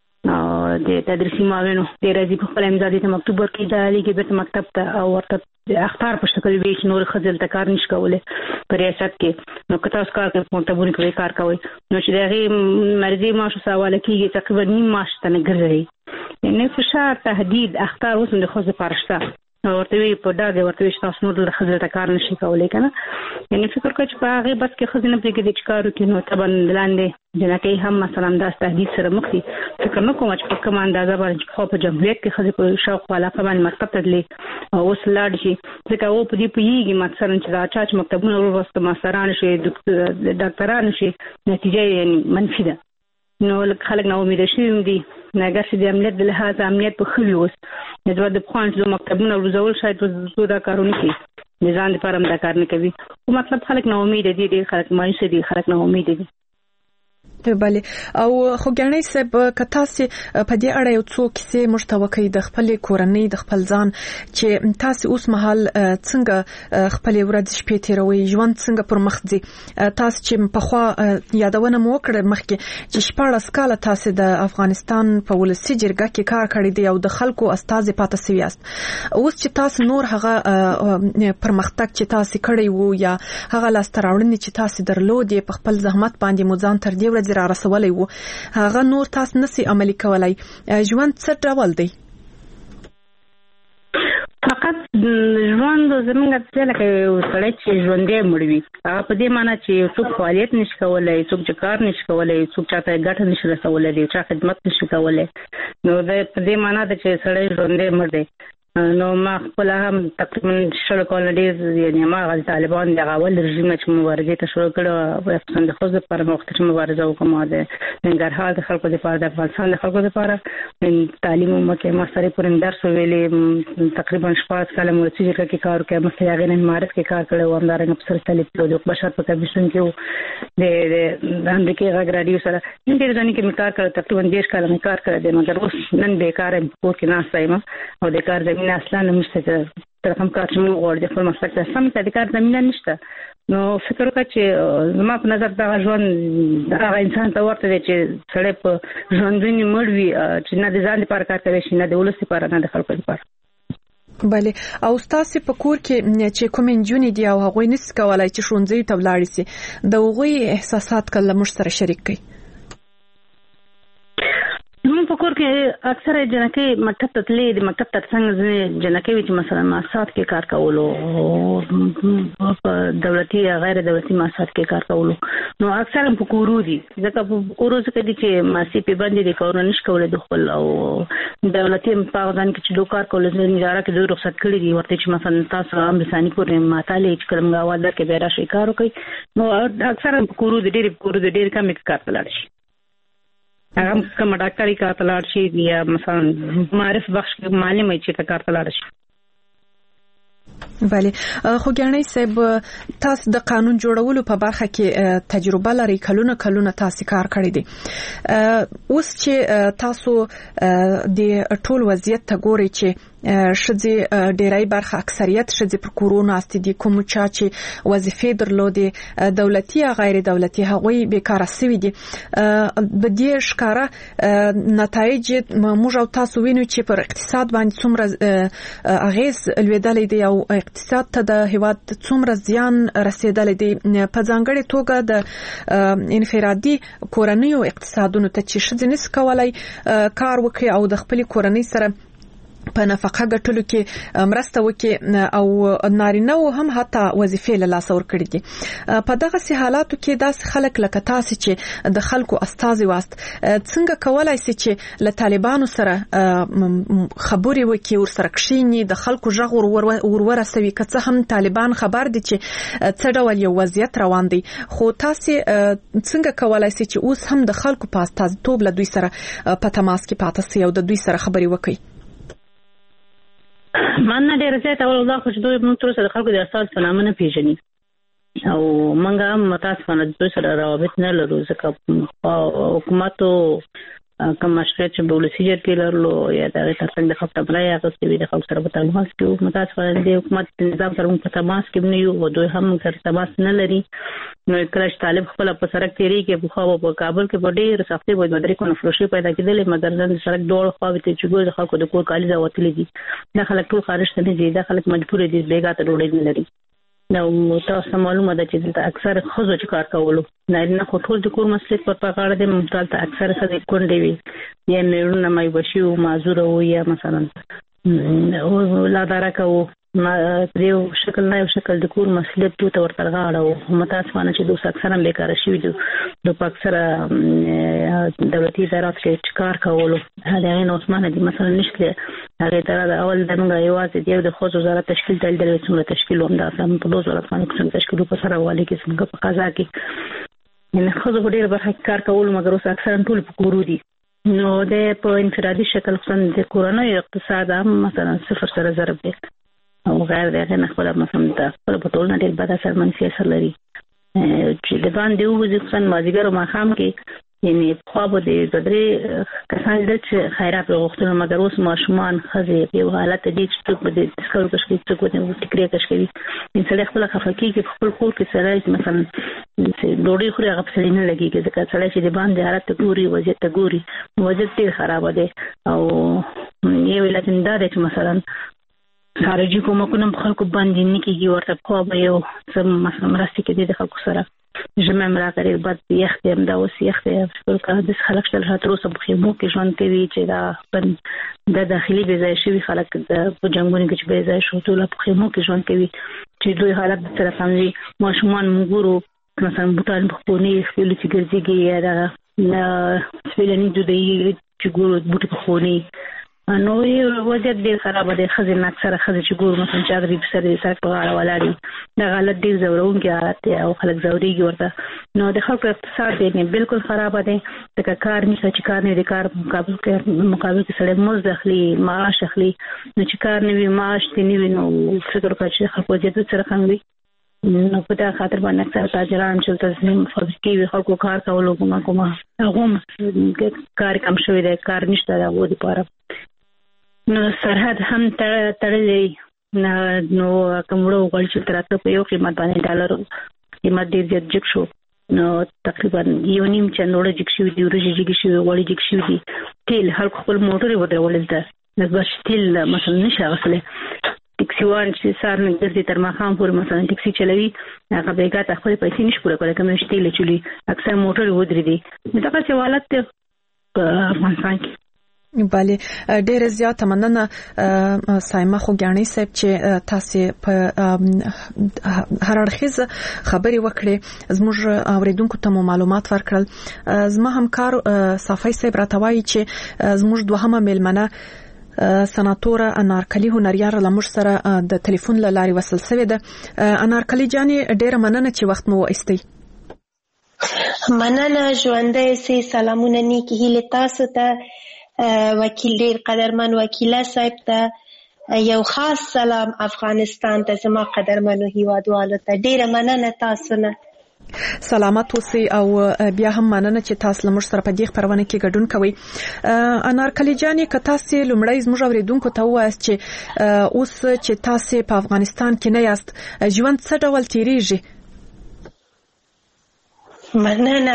د تدریسي معاون د راځي په خپل امضا د مکتوب ورکړي د لیکي به مکتب ته او ورته د اختار په شکل وی چې نور خزل ته کار نشي کولای په ریاست کې. نو که تاسو کار کوئ په مکتبونو کې کار کوئ نو چې دغه مرزي معاش سواله کېږي تقریبا نیم معاش ته نه ګرځي. یعنی فشار تهدید اختار اوس د خو ځپاره شته. ورته وی په دا د ورته وی تاسو نور د خزل ته کار نشي کولای کنه. یعنی فکر کوم چې په هغه بس کې خزینه پرې کې د کارو کې نو تبن لاندې جنکۍ هم مثلا د تهدید سره مخ دي. فکر نه کوم چې په کوم اندازه باندې خو په جمهوریت کې خزې په شوق والا په باندې مکتب ته تللی او اوس لاړ شي ځکه او په دې پیږي مثلا چې دا چا چې مکتبونه ورسته ماستران شي ډاکټران شي نتیجه یعنی منفي ده. نو خلک نو امید شي دي نګر چې د امنیت د لحاظ امنیت په خلي اوس د د خوان چې مکتبونه ورزول شاید په دا کارونه کې نظام لپاره هم دا کار نه کوي. او مطلب خلک نو امید دي دي خلک مایوس دي خلک نو امید دي. بله او خو ګڼې سب کتاسي په دې اړه یو څو کیسې مشتوکې د خپل کورنۍ د خپل ځان چې تاسو اوس مهال څنګه خپل ورځ شپې تیروي ژوند څنګه پر مخ ځي. تاسو چې په خوا یادونه مو کړې مخکې چې شپږ کاله تاسو د افغانستان په ولسی جرګه کې کار کړی دی او د خلکو استاد پاتې سوي یاست. اوس چې تاسو نور هغه پرمختګ چې تاسو کړی وو یا هغه لاستراوړنې چې تاسو درلودې په خپل زحمت باندې مو ځان تر دې ورځې را رسولای وو هغه نور تاسو نسی عملي کولای، ژوند څه ډول دی؟ فقط ژوند زمونږ څه لکه سړی چې ژوندې مړوي هغه په دې معنی چې څوک فعالیت نشي کولای، څوک کار نشي کولای، څوک چاته ګټه نشي رسولای، چا خدمت نشي کولای. نو د دې معنی د چې سړی ژوندې مړ دی. نو ما خپل هم تقریبا شل کال ډیر یعنی ما غل طالبان د اول رژیم چې مبارزه ته شروع کړو په افغانستان د خپل پر وخت چې مبارزه وکم د ننګرهار د خلکو لپاره د افغانستان د خلکو لپاره تعلیم مکه ما سره پرې درس ویلې تقریبا شپږ کال مو چې کې کار کوم مخکې هغه نه معرف کې کار کړو هم دارنګ په سر طالب د بشر په کمیشن کې د امریکای غږ رادیو سره نن دې ځنې کې کار کړ تقریبا ډیر کال مې کار کړی دی مګر اوس نن بیکار ام په کې نه سایم او د کار زمينه اصلا نشته تر کوم کار چې موږ غواړو د خپل مسلک ته سم د کار زمينه نشته. نو فکر وکړه چې زما په نظر دا ژوند هغه انسان ته ورته دی چې سړی په ژوندونی مړ وي چې نه د ځان لپاره کار کوي نه د ولس لپاره نه د خلکو لپاره. بله او تاسو په کور کې چې کوم انجونی دی او هغه نس کولای چې ښوونځي ته ولاړ شي د هغوی احساسات کله مش سره شریک کړئ؟ موږ په کور کې اکثره جنکۍ مکتب ته تللې د مکتب تر څنګ جنکۍ چې مثلا مؤسسات کې کار کولو او په دولتي یا غیر دولتي مؤسسات کې کار کولو نو اکثره په کورو دي ځکه په کورو څخه دي چې ماسي په باندې د کارونه نش کولای د خپل او دولتي په ځان کې چې دوه کار کول نه نظاره کې دوه رخصت کړی دي ورته چې مثلا تاسو هم لساني پورې ماتاله چې کوم غواړي کې به راشي کار وکړي نو اکثره په کورو د ډېر کورو د ډېر کم کار کولای شي هغه کوم ډاکټري کار تلاړ شي یا مثلا معرف بخش معلم چې کار تلاړ شي. بله خو ګڼې صاحب تاسو د قانون جوړولو په برخه کې تجربه لري کلونه کلونه تاسو کار کړی دي. اوس چې تاسو د ټول وضعیت ته ګورئ چې شذې ډیری برخه اکثریت شذې پر کورونا استدي کوم چا چې وظیفې درلودي دولتي یا غیر دولتي هغوی بیکاره سوي دي. د دې ښکارا نتایج موږ او تاسو وینو چې پر اقتصاد باندې څومره اغیز لویدلې دي او اقتصاد ته د هیواد څومره زیان رسیدلې دي په ځانګړي توګه د انفرادي کورنیو اقتصادونو ته چې شذې نس کولای کار وکړي او د خپل کورنۍ سره په نفقه ګټلو کې مرسته وکړي او نارینه هم حتی وظیفې له لاسه ورکړي دي. په دغه سي حالاتو کې داس خلک لکه تاسو چې د خلکو استازي واست څنګه کولای سي چې له طالبانو سره خبري وکړي ور سره کښینی د خلکو ژغ ور ورسوي که څه هم طالبان خبر دي چې څه ډول یو وضعیت روان دي خو تاسو څنګه کولای سي چې اوس هم د خلکو په استازیتوب له دوی سره په تماس کې پاتې سي او د دوی سره خبري وکړي؟ من نه ډیر زیات اول الله خو چې دوی موږ تر سره خلکو د استاد په نامه نه پیژني او موږ هم متاسفانه د دوی سره روابط نه لرو ځکه حکومتو کوم مشکل چې ولسی جرګې لرلو یا د ترڅنګ د خپل بلای اغستې د خلکو سره په تماس کې متاسفانه د حکومت نظام سره په تماس کې نه یو او دوی هم سره تماس نه لري. نو کله چې طالب خپل په سرک تیری کې په خو په کابل کې په ډېر سختي وای مدرې کو نفروشي پیدا کېدلې مګر نن سرک ډول خو به چې ګور خلکو د کور کالي دا وتلې دي دا خلک ټول خارج ته نه دي دا خلک مجبور دي بیګا ته ډوډۍ نه لري. نو تاسو معلومه ده چې د اکثر خزو چې کار کولو نه نه خو ټول د کور مسلک پر پکاړه د ممتاز ته اکثر خزې کونډې وي یا مېرونه مې بشي او معذور او یا مثلا او لا دراکو ما دیو شکل نه شکل د کور مسلک ته ورته غاړه او متاسفانه چې دوی اکثر هم بیکاره شي دي نو په اکثر دولتي ادارات کې کار کولو هغه نه عثمانه دي مثلا نشته هغه تر دا اول د موږ یوازې دی د خصوصي وزارت تشکیل دل دل څومره تشکیل هم دا سم په دوه وزارت باندې څنګه تشکیل په سره والي کې څنګه په قضا کې نه خو زه ډیر برخه کار کول مګر اوس اکثر ټول په کورو دي نو د په انفرادي شکل څنګه د کورونو اقتصاد هم مثلا صفر سره ضرب دی او غیر دغه نه خپل مثلا د خپل په ټول نه ډیر بد اثر منفي اثر لري چې د باندې وځي څنګه مازیګر ما خام کې یعنی خو به د بدري کسان د خیرات غوښتنه مګر اوس ماشومان خزه په حالت دي چې په دې تسکرو کې څه کوي او ټیکري کشکوي انسان خپل خفقي کې خپل کور کې سره مثلا ډوډۍ خوري هغه په سړی نه لګيږي ځکه سړی چې د باندې حالت ګوري وضعیت ګوري وضعیت ډیر خراب دی او یو لکه دا چې مثلا خارجي کومکونه په خلکو باندې نه کیږي ورته خو به یو سم مثلا مرستې کې د خلکو سره جمع مراکري بعد یختم دا اوس یختم فکر کا د خلک تل هاترو سب خیمو کې ژوند کوي چې دا د داخلي بيځای شوی خلک د جنگونو کې چې بيځای شو ټول په خیمو کې ژوند کوي چې دوی حالت سره سموي ماشومان موږ مثلا بوتان په خوني خپل چې ګرځيږي یا دا سپلني دوی چې ګورو بوت په خوني نو یو وضعیت ډیر خراب دی خزینه اکثر خزې چې ګور مثلا چې غریب سره سره په اړه ولاړی دا غلط ډیر زورونکي حالت دی او خلک زوريږي ورته نو د خلکو اقتصاد دی بالکل خراب دی دا کار نشته چې کار نه دی کار مقابل کې مقابل کې سره موز داخلي معاش اخلي نو چې کار نه وي معاش دی نه وي نو فکر وکړئ چې خلکو وضعیت سره څنګه وي نو په دا خاطر باندې اکثر تاجران چې تنظیم فابریکې خلکو کار کولو کومه کومه هغه کار کم شوی دی کار نشته دا و دي پاره نو سرحد هم تړلې نو کومړو غړي چې تراته په یو قیمت باندې ډالر قیمت ډیر زیات جګ شو نو تقریبا یو نیم چنوړه جګ شو دی ورجې جګ شو غړي جګ شو دي تل هر خپل موټر ودرول ده نو بس تل مثلا نشه غسله ټیکسي وان چې سار نه ګرځي تر مخام پورې مثلا ټیکسي چلوي هغه بیګا ته خپل پیسې نشي پوره کولای کوم شته لچولي اکثر موټر ودرې دي دا څه حالت په افغانستان کې بله ډېر زیات مننه سایمه خو ګانی صاحب چې تاسو په هر اړخیز خبري وکړي زموږ اوریدونکو ته معلومات ورکړل زما همکار صافی صاحب راتوي چې زموږ دوهمه ملمنه سناتوره انارکلی هنریار لمر سره د ټلیفون لاري وصل شوی ده انارکلی جاني ډېر مننه چې وخت مو واستي مننه ژوندۍ سي سلامونه نیکی هیله تاسو ته وکیل ډیر قدرمن وکیله صاحب ته یو خاص سلام افغانستان ته زما قدرمنو هیوادوالو ته ډیر مننه تاسو نه سلامت اوسئ او بیا هم مننه چې تاسو لمر سره په دې خبرونه کې ګډون کوئ. انارکلي جانې که تاسو لومړی زموږ اوریدونکو ته ووایاست چې اوس چې تاسو په افغانستان کې نه یاست ژوند څه ډول تیریږي؟ مننه.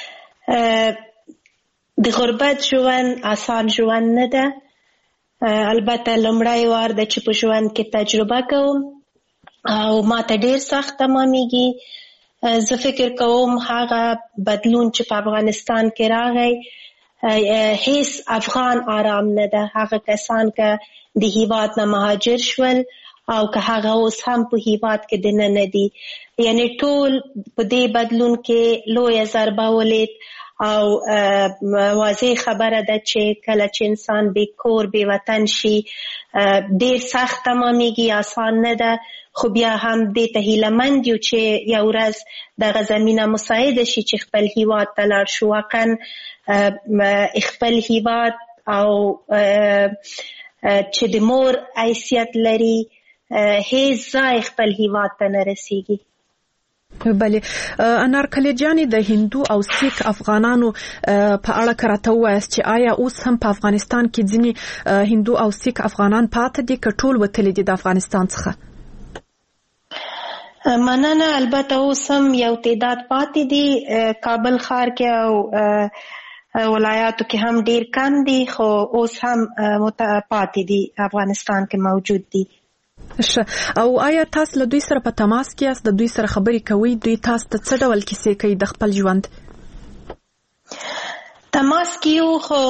د غربت ژوند آسان ژوند نه ده. البته لومړی وار ده چې په ژوند کې تجربه کوم او ما ته ډیر سخت تمامېږي. زه فکر کوم هغه بدلون چې په افغانستان کې راغی هیڅ افغان آرام نه ده. هغه کسان که د هیواد نه مهاجر شول او که هغه اوس هم په هیواد کې دننه دي، یعنی ټول په دې بدلون کې لویه ضربه ولید او واضح خبره ده چې کله چې انسان بې کور بې وطن شي ډیر سخت تمامېږي، آسان نه ده. خو بیا هم دې ته هیلهمند یو چې یو ورځ دغه زمینه مساعده شي چې خپل هیواد ته لاړ شو. واقعا خپل هیواد او چې د مور حیثیت لري هیڅ ځای خپل هیواد ته نه رسیږي. بله انارکلي جانې د هندو او سیک افغانانو په اړه که راته ووایاست چې آیا اوس هم په افغانستان کې ځینې هندو او سیک افغانان پاتې دي که ټول وتلي دي د افغانستان څخه؟ مننه. البته اوس هم یو تعداد پاتې دي کابل ښار کې او ولایاتو کې هم ډیر کم دي، خو اوس هم پاتې دي افغانستان کې موجود دي. او آیا تاسو له دوی سره په تماس کې یاست؟ د دوی سره خبرې کوئ؟ دوی تاسو ته څه ډول کیسې کوي د خپل ژوند؟ تماس کې یو، خو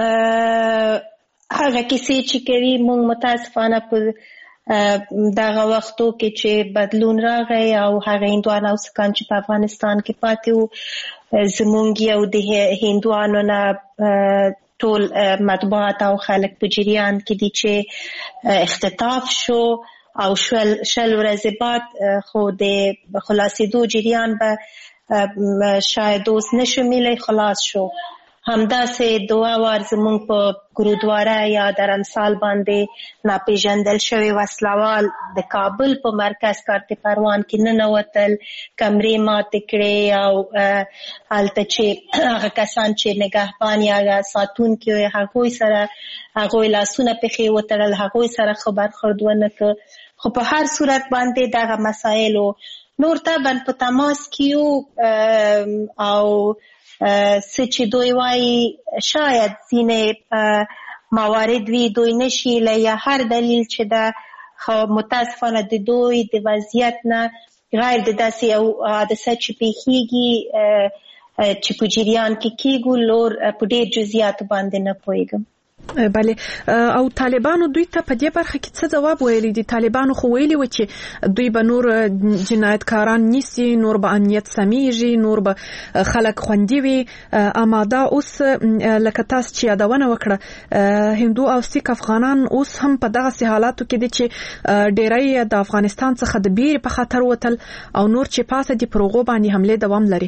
هغه کیسې چې کوي موږ متاسفانه په دغه وختو کې چې بدلون راغی او هغه هندوان او سکان چې په افغانستان کې پاتې وو زمونږ یو د هندوانو نه ټول مطبوعات او خلک په جریان کې دي چې اختطاف شو او شل شل ورځې بعد خو د خلاصېدو جریان به شاید اوس نشو میلی، خلاص شو. همداسې دوه وار زمونږ په ګرودواره یا درمسال باندې ناپېژندل شوي وسلوال د کابل په مرکز کارت پروان کې ننوتل، کمرې ماتې کړې او هلته چې هغه کسان چې نگهبان یا ساتونکي وي هغوی سره هغوی لاسونه پښې وتړل، هغوی سره ښه برخورد ونه کړ. خو په هر صورت باندې دغه مسایلو نور طبعا په تماس کې یو او څه چې دوی وایي شاید ځینې موارد وي دوی نشي له یا هر دلیل چې ده، خو متاسفانه د دوی د وضعیت نه غیر د داسې یو حادثه چې پیښیږي چې په جریان کې کیږو لور په ډېر جزئیاتو باندې نه پوهیږم. بله او طالبانو دوی ته په دې برخه کې څه ځواب ویلی دي؟ طالبانو خو ویلي و چې دوی به نور جنایتکاران نیسي، نور به امنیت سمیږي، نور به خلک خوندي وي. اما دا اوس لکه تاسو چې یادونه وکړه هندو او سیک افغانان اوس هم په دغسې حالاتو کې دي چې ډیری د افغانستان څخه د بیرې په خطر وتل او نور چې پاسه دي پر هغو باندې حملې دوام لري.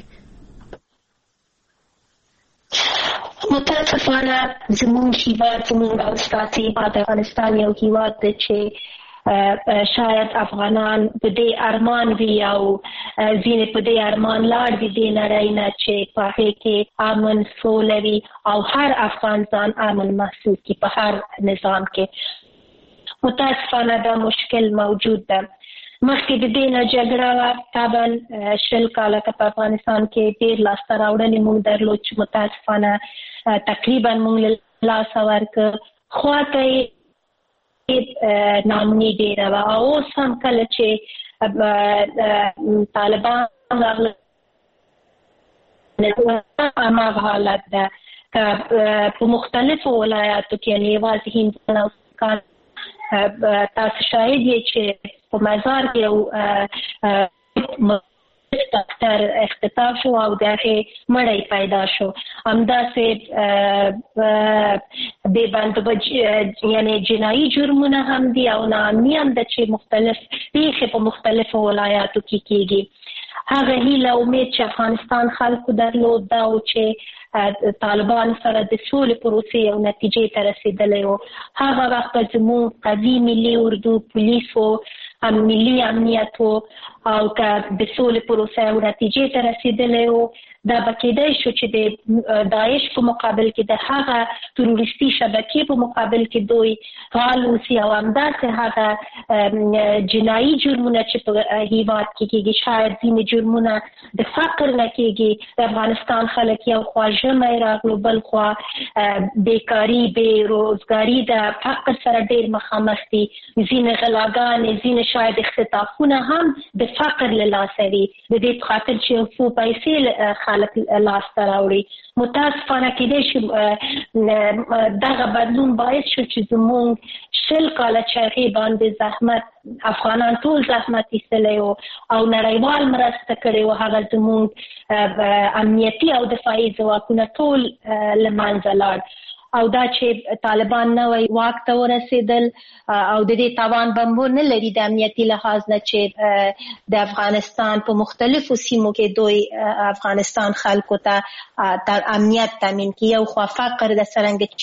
متاسفانه زمونږ هیواد زمونږ او ستاسې هیواد افغانستان یو هیواد دی چې شاید افغانان په دې ارمان وي او ځینې په دې ارمان لاړ دي دې نړۍ نه چې په هغې کې امن سوله وي او هر افغان ځان امن محسوس کړي په هر نظام کې. متاسفانه دا مشکل موجود ده. مخکې د دې نه جګړه وه، طبعا شل کاله که په افغانستان کې ډېر لاسته راوړنې موږ درلود چې متاسفانه تقریبا موږ له لاسه ورکړه، خواته یې ناامني ډېره وه. او اوس هم کله چې طالبان راغله هماغه حالت ده که په مختلفو ولایاتو کې یعنې یوازې هندوستان او سیکان تاسو شاهد یې چې په مزار کې یو ډاکټر اختطاف شو او د هغې مړی پیدا شو. همداسې دې باندې یعنې جنایي جرمونه هم دي او ناامني هم ده چې مختلف پیښې په مختلفو ولایاتو کې کېږي. هغه هیله امید چې افغانستان خلکو درلود دا و چې طالبان سره د سولې پروسې او نتیجې ته رسېدلی و. هغه وخت به زموږ قوي ملي اردو پولیسو ملي امنیت او که د سولې پروسه او نتیجې ته رسیدلې وو دا به کېدای شو چې د داعش په مقابل کې د هغه تروریستي شبکې په مقابل کې دوی فعال اوسي او همداسې هغه جنایي جرمونه چې په هیواد کې کېږي شاید ځینې جرمونه د فقر نه کېږي د افغانستان خلک یو خوا ژمی راغلو بل خوا بیکاري بې روزګاري د فقر سره ډېر مخامخ دي ځینې غلاګانې ځینې شاید اختطافونه هم د فقر له لاسه وي د دې په خاطر چې یو څو پیسې خلک لاسته راوړي متاسفانه کېدای شي دغه بدلون باعث شو چې زموږ شل کاله چې هغې باندې زحمت افغانان ټول زحمت ایستلی و او نړیوال مرسته کړې وه هغه زموږ امنیتي او دفاعي ځواکونه ټول له منځه لاړ او دا چې طالبان نوی واک ته ورسېدل او د دې توان به نه لري د امنیتي لحاظ نه چې د افغانستان په مختلفو سیمو کې دوی افغانستان خلکو ته امنیت تامین کړي یو خوا فقر د څرنګه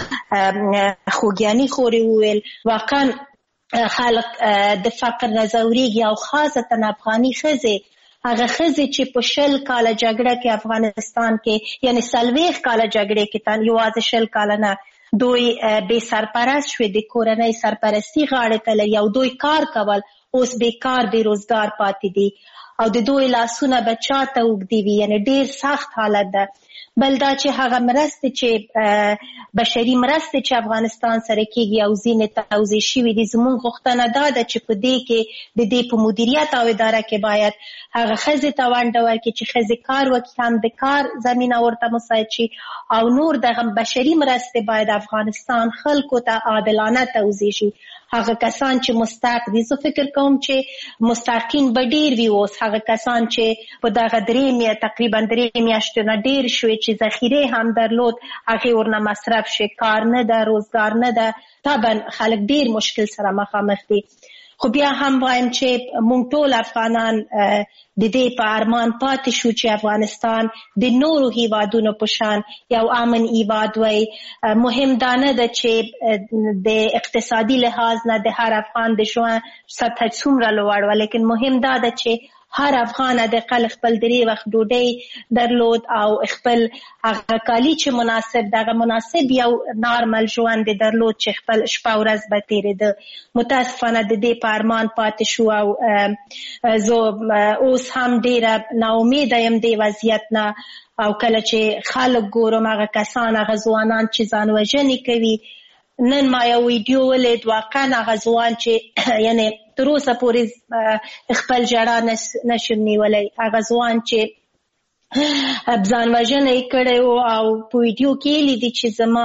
چې خوږیاني خوري وویل واقعا خلک د فقر نه ځورېږي او خاصتا افغاني ښځې هغه ښځې چې په شل کاله جګړه کې افغانستان کې یعنی څلوېښت کاله جګړې کې تن یوازې شل کاله نه دوی بې سرپرست شوې د کورنۍ سرپرستي غاړې ته لري او دوی کار کول اوس بیکار بې روزګار پاتې دي او د دوی لاسونه به چا ته اوږدي وي یعنی ډېر سخت حالت ده بل دا چې هغه مرستې چې بشري مرستې چې افغانستان سره کېږي او ځینې توضیح شوي دي زموږ غوښتنه دا ده چې په دې کې د دې په مدیریت او اداره کې باید هغه ښځې ته ونډه ورکړي چې ښځې کار وکړي هم د کار زمینه ورته مساعد شي او نور دغه بشري مرستې باید افغانستان خلکو ته عادلانه توضیح شي هغه کسان چې مستحق دي زه فکر کوم چې مستحقین به ډېر وي اوس هغه کسان چې په دغه درې میاشتې تقریبا درې میاشتې نه ډېر شوې چې ذخیرې هم درلود هغې ورنه مصرف شي کار نه ده روزګار نه ده طبعا خلک ډېر مشکل سره مخامخ دي خو بیا هم وایم چې موږ ټول افغانان د دې په ارمان پاتې شو چې افغانستان د نورو هیوادونو په شان یو امن هیواد وي مهم دا نه ده چې د اقتصادي لحاظ نه د هر افغان د ژوند سطح څومره لوړ وه لیکن مهم دا ده چې هر افغان د قل خپل درې وخت ډوډۍ درلود او خپل هغه کالي چې مناسب دغه مناسب یو نارمل ژوند درلود چې خپل شپه ورځ به تېرېده متاسفانه د دې په ارمان پاتې شو او زه اوس هم ډېره ناامیده یم دې وضعیت نه او کله چې خلک ګورم هغه کسان هغه ځوانان چې ځان وژنې کوي نن ما یو ویډیو ولید واقعا هغه ځوان چې یعنی تر اوسه پورې خپل ژړا نشم نیولی هغه ځوان چې ځان وژنه یې کړی و او په ویډیو کې یې لیدي چې زما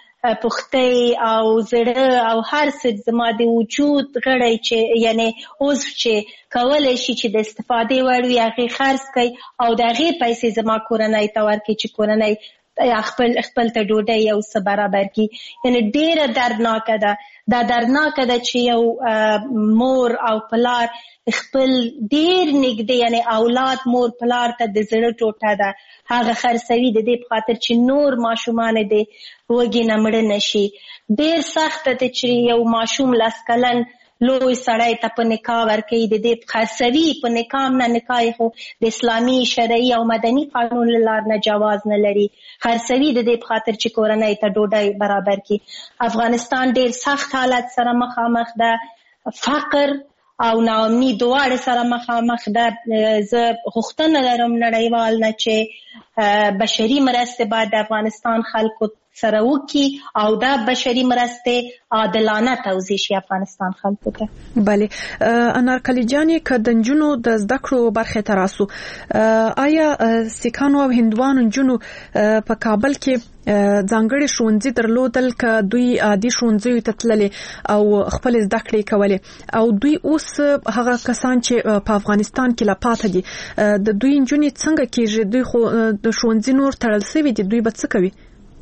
پښتۍ او زړه او هر څه زما د وجود غړی چې یعنی عضو چې کولی شي چې د استفادې وړ وي هغې خرڅ کړي او د هغې پیسې زما کورنۍ ته ورکړي چې کورنۍ خپل خپل ته ډوډۍ یو څه برابر کړي یعنی ډېره دردناکه ده دا دردناکه ده چې یو مور او پلار خپل ډېر نږدې یعنی اولاد مور پلار ته د زړه ټوټه ده هغه خرڅوي د دې په خاطر چې نور ماشومان د وږي نه مړه نه شي ډېر سخته ده چې یو ماشوم لس کلن لوی سړی ته په نکاح ورکوي د دې خرڅوي په نکاح نه نکاح خو د اسلامي شرعي او مدني قانون له لارې نه جواز نه لري خرڅوي د دې په خاطر چې کورنۍ ته ډوډۍ برابر کړي افغانستان ډېر سخت حالت سره مخامخ ده فقر او ناامني دواړه سره مخامخ ده زه غوښتنه لرم نړیوال نه چې بشري مرستې باید د افغانستان خلکو سره وکړي او دا بشري مرستې عادلانه توزیع شي افغانستان خلکو ته. بله انارکلي جانې که د نجونو د زده کړو برخې ته راسو آیا سیکانو او هندوانو نجونو په کابل کې ځانګړي ښوونځي درلودل که دوی عادي ښوونځیو ته تللې او خپل زده کړې کولې او دوی اوس هغه کسان چې په افغانستان کې لا پاته دي د دوی نجونې څنګه کېږي دوی خو د ښوونځي نور تړل شوي دي دوی به څه کوي؟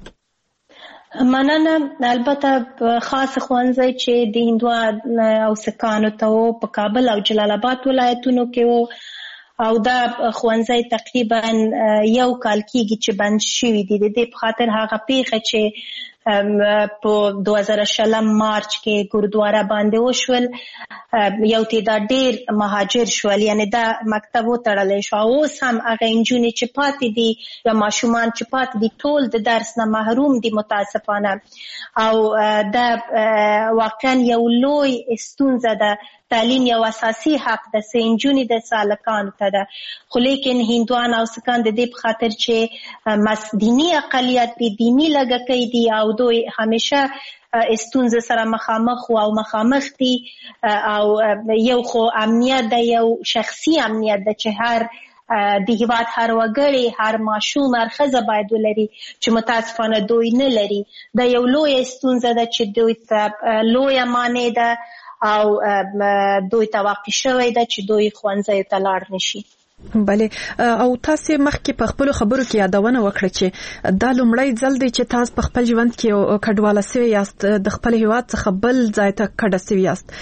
مننه البته خاص ښوونځی چې د هندوانو او سکانو ته و په کابل او جلال آباد ولایتونو کې و او دا ښوونځی تقریبا یو کال کېږي چې بند شوي دي د دې په خاطر هغه پیښه چې په دوه زره شلم مارچ کې ګوردواره باندې وشول. یو تعداد ډیر مهاجر شول، یعنی دا مکتب وتړلی شو. اوس هم هغه نجونې چې پاتې دي یا ماشومان چې پاتې دي ټول د درس نه محروم دي متاسفانه. او دا واقعا یو لوی ستونزه ده. تعلیم یو اساسي حق ده، سه نجونې د سالکانو ته ده. خو لیکن هندوان او سکان د دې په خاطر چې دینی اقلیت دي، دینی لږکۍ دي او دوی همیشه ستونزه سره مخامخ او مخامخ دي. او یو خو امنیت ده، یو شخصي امنیت ده چې هر د هیواد هر وګړی، هر ماشوم، هر ښځه باید ولري چې متاسفانه دوی نه لري. دا یو لویه ستونزه ده چې دوی ته لویه مانع ده او دوی ته واقع شوی ده چې دوی ښوونځیو ته لاړ نشي. بله، او تاسو مخکې په خپل خبرو کې یادونه وکړه چې دا لومړی ځل دی چې تاسو په خپل ژوند کې کډواله سوي یاست، د خپل هیواد څخه بل ځای ته کډه سوي یاست.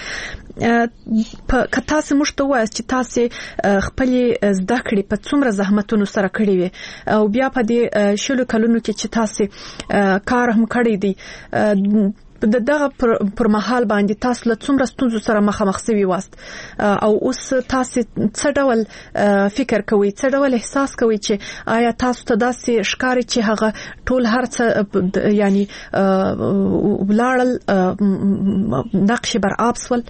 که تاسو موږ ته وایاست چې تاسو خپل زده کړې په څومره زحمتونو سره کړې وي او بیا په دې شلو کلونو کې چې تاسو کار هم کړی دی، د دغه پر مهال باندې تاسو له څومره ستونزو سره مخامخ شوي واست او اوس تاسو څه ډول فکر کوئ، څه ډول احساس کوئ چې آیا تاسو ته داسې ښکاري چې هغه ټول هر څه یعنی ولاړل نقش بر آب سول؟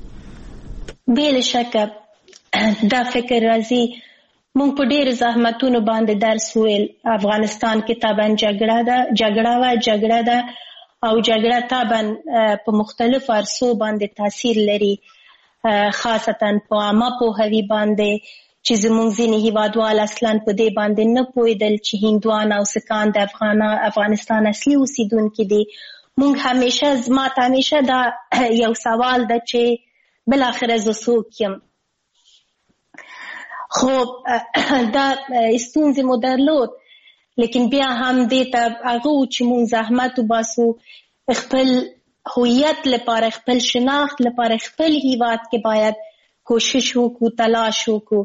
بلا شکه دا فکر راځي. مونږ په ډېر زحمتونو باندې درس ویل. افغانستان کې طبعا جګړه ده، جګړه وه، جګړه ده او جګړه طبعا په مختلف عرصو باندې تاثیر لري، خاصتا په عامه پوهوي باندې چې زموږ ځینې هیوادوال اصلا په دې باندې نه پوهېدل چې هندوان او سکان د افغانستان اصلي اوسیدونکي دي. مونږ همیشه، زما ته همیشه دا یو سوال ده چې بالاخره زه څوک یم. خو دا ستونزې مو درلود، لیکن بیا هم دې ته هغه و چې مونږ زحمت وباسو خپل هویت لپاره، خپل شناخت لپاره، خپل هیواد کې باید کوشش وکړو، تلاش وکړو.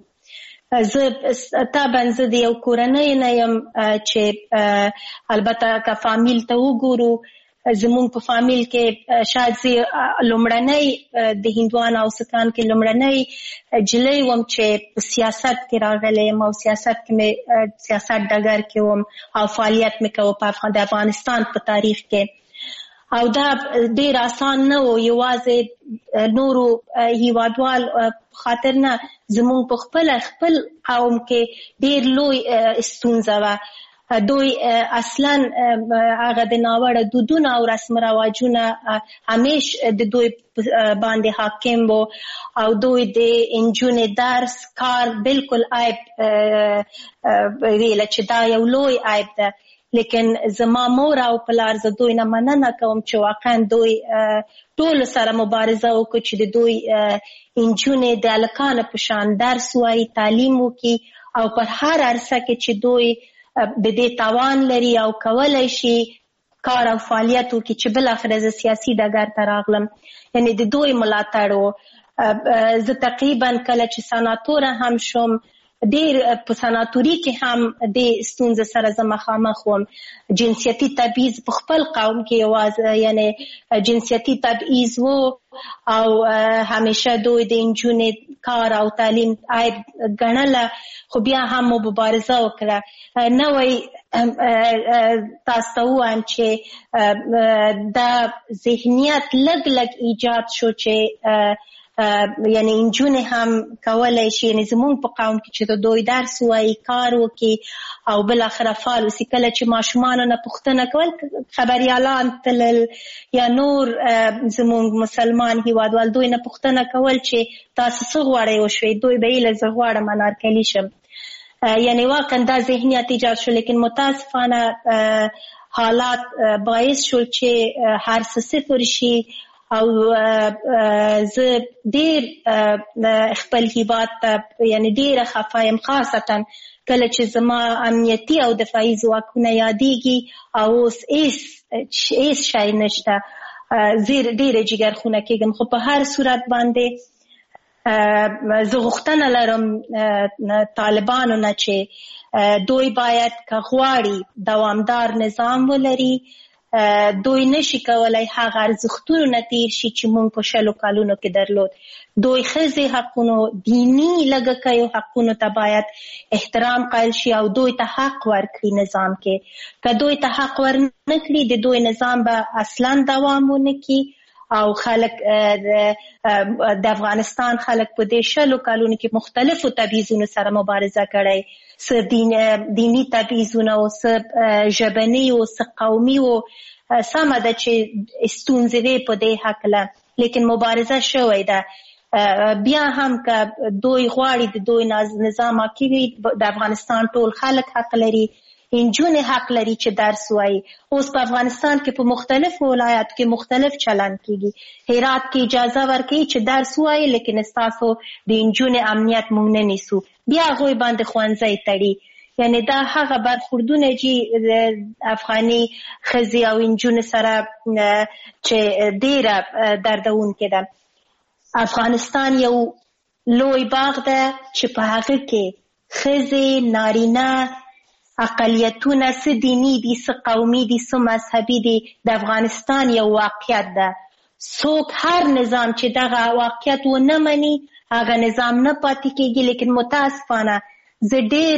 زه طبعا زه د یو کورنۍ نه یم چې البته که فامیل ته وګورو، زمونږ په فامیل کې شاید زه لومړنۍ د هندوان او سکان کې لومړنۍ جلۍ وم چې په سیاست کې راغلی یم او سیاست کې مې سیاست ډګر کې وم او فعالیت مې کوه په د افغانستان په تاریخ کې. او دا ډېر آسان نه و، یوازې نورو هیوادوال خاطر نه، زمونږ په خپله خپل قوم کې ډېر لوی ستونزه وه. دوی اصلا هغه د ناوړه دودونه او رسم رواجونه همیش د دوی باندې حاکم وو او دوی د انجونې درس کار بالکل عیب ویله چې دا یو لوی عیب ده. لیکن زما مور او پلار زه دوی نه مننه کوم چې واقعا دوی ټولو سره مبارزه وکړو چې د دوی انجونې د هلکانو په شان درس وایي، تعلیم وکړي او پر هر عرصه کې چې دوی د دې توان لري او کولای شي کار او فعالیت وکړي چې بالاخره زه سیاسي ډګر ته راغلم. یعنی د دوی ملاتړ و. زه تقریبا کله چې سناتوره هم شوم، ډېر په سناتوري کې هم د ستونزې سره زه مخامخ وم. جنسیتي تبعیض په خپل قوم کې یوازې یعنی جنسیتي تبعیض و او همیشه دوی د نجونې کار او تعلیم عیب ګڼله، خو بیا هم مو مبارزه وکړه. نوی تاسو ته ووایم چې دا ذهنیت لږ لږ ایجاد شو چې یعنی انجونې هم کولای شي، یعنی زمونږ په قوم کې چې د دوی درس وایي، کار وکړي او بالاخره فعال اوسي. کله چې ماشومانو نه پوښتنه کول، خبریالان تلل یا نور زمونږ مسلمان هیوادوال دوی نه پوښتنه کول چې تاسو څه غواړئ وشوئ، دوی به یې له زه غواړم انارکلي شم. یعنی واقعا دا ذهنیت ایجاد شو. لیکن متاسفانه حالات باعث شو چې هر څه صفر شي او زه ډېر خپل هیواد ته یعنی ډېره خفه یم، خاصتا کله چې زما امنیتي او دفاعي ځواکونه یادېږي او اوس هېڅ شی نشته. زه ډېره جګرخونه کېږم. خو په هر صورت باندې زه غوښتنه لرم طالبانو نه چې دوی باید که غواړي دوامدار نظام ولري، دوی نشي کولای هغه ارزښتونو نه تیر شي چې موږ په شلو کالونو کې درلود. دوی ښځې حقونو، دینی لږکیو حقونو ته باید احترام قایل شي او دوی ته حق ورکړي نظام کې. که دوی ته حق ورنه کړي د دوی نظام به اصلا دوام ونه کړي او خلک د افغانستان خلک په دې شلو کالونو کې مختلفو تبعیضونو سره مبارزه کړی، څه دین دینی تبعیضونه او څه ژبني او څه قومي او سمه ده چې ستونزې وې په دې هکله، لیکن مبارزه شوې ده. بیا هم که دوی غواړي د دوی نظام حاکمي د افغانستان ټول خلک حق لري، انجونې حق لري چې درس وایي. اوس په افغانستان کې په مختلفو ولایاتو کې مختلف چلند کیږي. هرات کې اجازه ورکوي چې درس وایي، لیکن ستاسو د انجونې امنیت موږ نه نیسو، بیا هغوی باندې ښوونځی تړي. یعنی دا هغه برخوردونه چې افغاني ښځې او انجونې سره چې ډېره دردونکې ده. افغانستان یو لوی باغ ده چې په هغه کې ښځې، نارینه، اقلیتونه، څه دیني دي، څه قومي دي، څه مذهبي دي، د افغانستان یو واقعیت ده. څوک هر نظام چې دغه واقعیت ونه مني هغه نظام نه پاتې کېږي. لیکن متاسفانه زه ډېر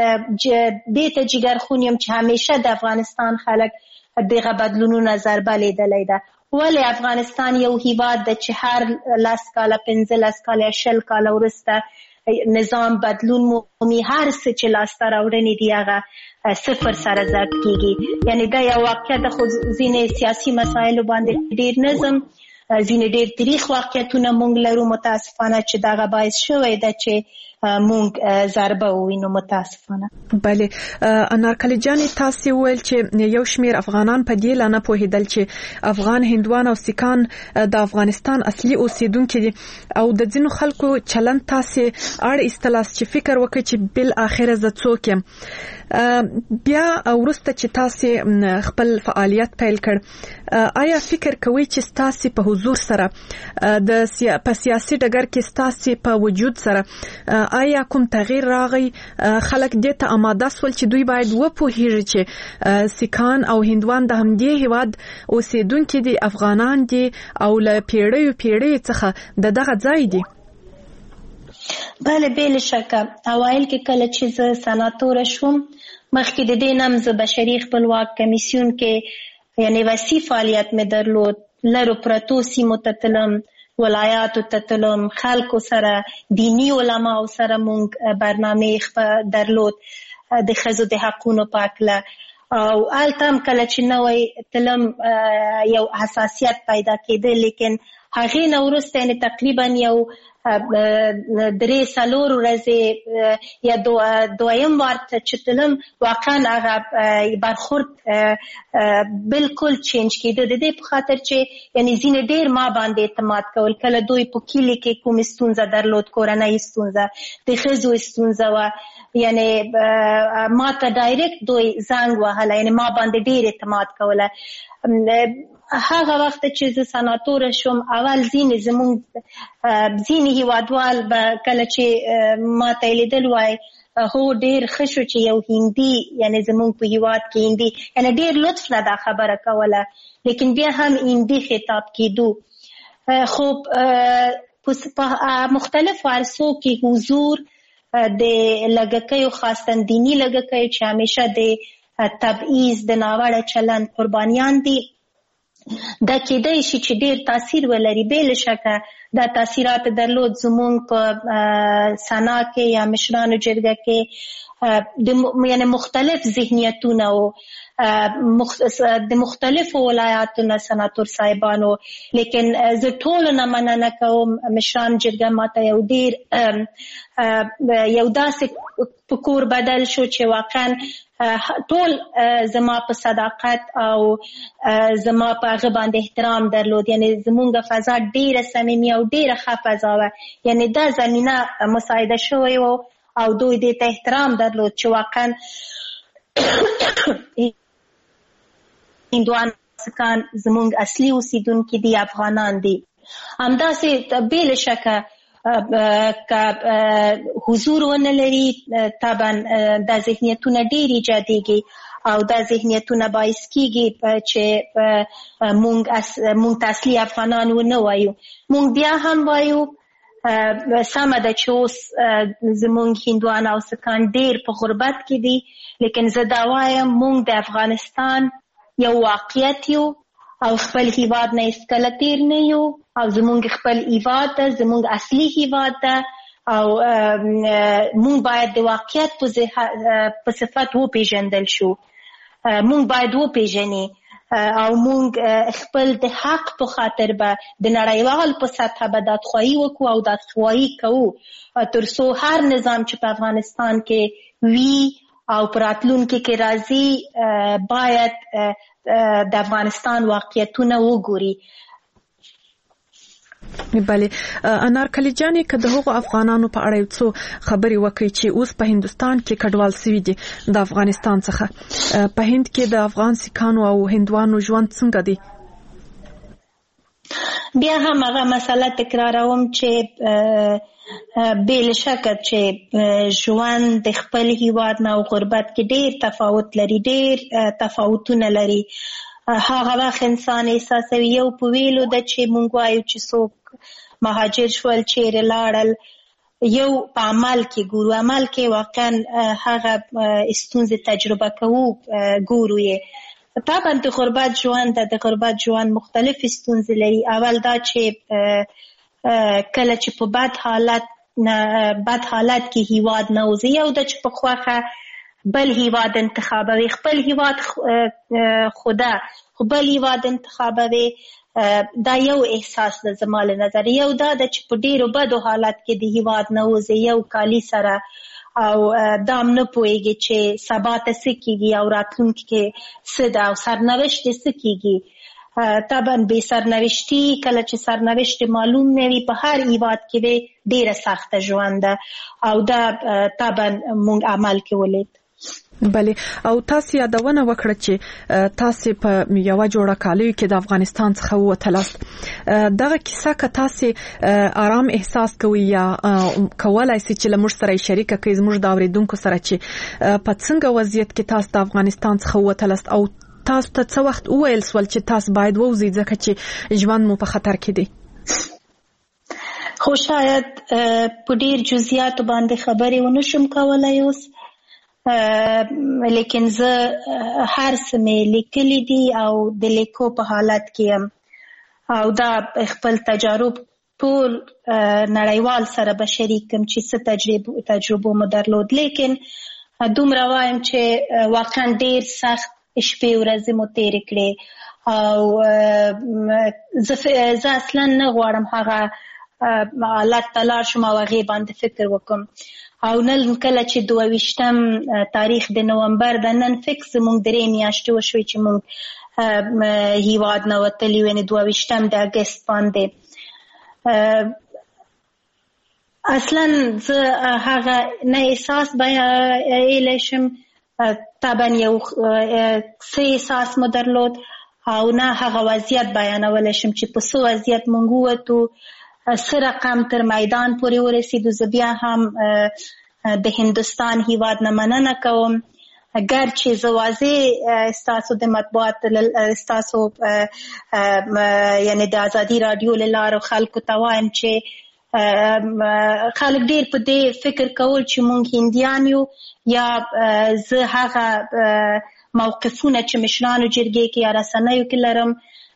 دې ته جګرخون یم چې همیشه د افغانستان خلک دغه بدلونونه ضربه لیدلی ده. ولې افغانستان یو هیواد ده چې هر لس کاله، پنځه لس کاله، شل کاله وروسته نظام بدلون مومي، هر څه چې لاسته راوړنې دي هغه صفر سره ضرب کېږي. یعنی دا یو واقعیت ده. خو ځینې سیاسي مسایلو باندې ډېر نظم، ځینې ډېر تاریخ واقعیتونه موږ لرو متاسفانه چې دغه باعث شوی ده چې موږ ضربه ووینو متاسفانه. بله انارکلي جانې تاسې وویل چې یو شمېر افغانان په دې لا نه پوهېدل چې افغان، هندوان او سیکان د افغانستان اصلي اوسیدونکي دي او د ځینو خلکو چلند تاسې اړ ایستلاست چې فکر وکړي چې بالاخره زه څوک یم. بیا وروسته چې تاسې خپل فعالیت پیل کړ، آیا فکر کوئ چې ستاسې په حضور سره د په سیاسي ډګر کې ستاسې په وجود سره آیا کوم تغییر راغی؟ خلک دې ته آماده سول چې دوی باید وپوهیږي چې سیکان او هندوان د همدې هیواد اوسیدونکي دي، افغانان دي او له پیړیو پیړیو څخه د دغه ځای دي؟ بله بله شکه. اوایل کې کله چې زه سناتوره شوم، مخکې د دې نه زه بشري خپلواک کمیسیون کې یعنی وسیع فعالیت مې درلود. لرو پرتو سیمو ته تلم، ولایاتو ته تلم، خلکو سره، دینی علماو سره مونږ برنامه درلود د ښځو د حقونو په هکله. او هلته هم کله چې نوی تلم یو حساسیت پیدا کېده، لیکن هغې نه وروسته یعنې تقریبا یو درې څلور ورځې یا دویم وار ته چې تلم واقعا هغه برخورد بالکل چینج کېده. د دې په خاطر چې یعنې ځینې ډېر ما باندې اعتماد کول. کله دوی په کلي کې کوم ستونزه درلود، کورنۍ ستونزه، د ښځو ستونزه وه، یعنی ما ته ډایرکټ دوی زنګ وهله، یعنی ما باندې ډېر اعتماد کوله. هغه وخت چې زه سناتوره شوم، اول ځینې زمونږ ځینې هیوادوال به کله چې ما ته یې لیدل وای هو ډېر ښه شو چې یو هندي یعنی زمونږ په هیواد کې هندي، یعنی ډېر لطف نه دا خبره کوله، لیکن بیا هم هندي خطاب کېدو. خو په مختلفو عرصو کې حضور د لږکیو، خاصتا دینی لږکیو چې همیشه د تبعیض، د ناوړه چلند قربانیان دي، دا کېدای شي چې ډېر تاثیر ولري. بې شکه دا تاثیرات درلود. زمونږ په سنا کې یا مشرانو جرګه کې یعنی مختلف ذهنیتونه او د مختلفو ولایاتو نه سناتور صاحبانو، لیکن زه ټولو نه مننه کوم. مشران جرګه ماته یو ډېر یو داسې په کور بدل شو چې واقعا ټول زما په صداقت او زما په هغه باندې احترام درلود. یعنی زمونږ فضا ډېره صمیمي او ډېره ښه فضا وه. یعنی دا زمینه مساعده شوی و او دوی دې ته احترام درلود چې واقعا هندوان، سیکان زمونږ اصلي اوسیدونکي دي، افغانان دي. همداسې بې شکه که حضور ونه لري طبعا دا ذهنیتونه ډېر ایجادېږي او دا ذهنیتونه باعث کیږي چې مونږ مونږ اصلي افغانان ونه وایو. مونږ بیا هم وایو سمه ده چې اوس زمونږ هندوان او سکان ډیر په غربت کې دي، لیکن زه دا وایم مونږ د افغانستان یو واقعیت یو او خپل هیواد نه هیڅکله تیر نه یو او زمونږ خپل هیواد ده، زمونږ اصلي هیواد ده او مونږ باید د واقعیت په صفت وپیژندل شو. مونږ باید وپیژني او مونږ خپل د حق په خاطر به د نړیوال په سطح به دادخواهي وکړو او دادخواهي کوو تر څو هر نظام چې په افغانستان کې وي او په راتلونکي کې راځي باید د افغانستان واقعیتونه وګوري. بله انارکلي جانې که د هغو افغانانو په اړه یو څو خبرې وکړي چې اوس په هندوستان کې کډوال سوي دي د افغانستان څخه، په هند کې د افغان سیکانو او هندوانو ژوند څنګه دی؟ بیا هم هغه مسله تکراروم چې بل شکه چې ژوند د خپل هیواد نه او غربت کې ډیر تفاوت لري، ډیر تفاوتونه لري. هغه وخت انسان احساسوي یو په ویلو ده چې مونږ وایو چې څوک مهاجر شول چیرې لاړل، یو په عمل کې ګورو، عمل کې واقعا هغه ستونزې تجربه کوو ګورو یې. طبعا د غربت ژوند د غربت ژوند مختلف ستونزې لري. اول دا چې کله چې په بد حالت بد حالت کې هیواد نه وځي، یو د چې په خوخه بل هیواد انتخابوي، خپل هیواد خوده خو بل هیواد انتخابوي، دا یو احساس د زما له نظر. یو دا د چې په ډیرو بدو حالت کې د هیواد نه وځي یو کالی سره او دام نه پوهیږي چې سبا ته څه کیږي او راتلونکي کې څه ده او سرنوشت یې څه کیږي. طبعا بې سرنوشتي کله چې سرنوشت معلوم نه وي په هر هیواد کې ډیره سخته ژوند ده او دا طبعا مونږ عمل کې ولید. بله او تاسو یادونه وکړه چې تاسو په یو جوړه کالیو کې د افغانستان څخه ووتلاست. دغه کیسه که تاسو آرام احساس کوئ یا کولای شئ چې له موږ سره شریک کړئ زموږ د اوریدونکو سره چې په څنګه وضعیت کې تاسو د افغانستان څخه ووتلاست او تاسو ته څه وخت وویل سول چې تاسو باید ووځئ ځکه چې ژوند مو په خطر کې دی؟ خو شاید په ډیر جزئیاتو باندې خبرې ونه شم کولای اوس، لیکن زه هر څه مې لیکلي دي او د لیکو په حالت کې یم او دا خپل تجارب ټول نړیوال سره به شریکم چې څه تجربه تجربه مو درلود. لیکن دومره وایم چې واقعا ډیر سخت شپې ورځې مو تېرې کړې او زه اصلا نه غواړم هغه حالت ته لاړ شم او هغې باندې فکر وکړم. او نن کله چې دوه ویشتم تاریخ د نومبر د نن فکس مونږ درې میاشتې وشوې چې مونږ هیواد نه وتلي یو، یعنې دوه ویشتم د اګست باندې. اصلا زه هغه نه احساس بیانولی شم، طبعا یو څه احساس مو درلود او نه هغه وضعیت بیانولی شم چې په څه وضعیت مونږ ووتو، څه رقم تر میدان پورې ورسېدو. زه بیا هم د هندوستان هیواد نه مننه کوم، اگر چې زه واضح ستاسو د مطبوعات ستاسو یعنی د ازادي راډیو له لارې خلکو ته وایم چې خلک ډیر په دې فکر کول چې مونږ هندیان یو یا زه هغه موقفونه چې مشرانو جرګې کې یا رسنیو کې لرم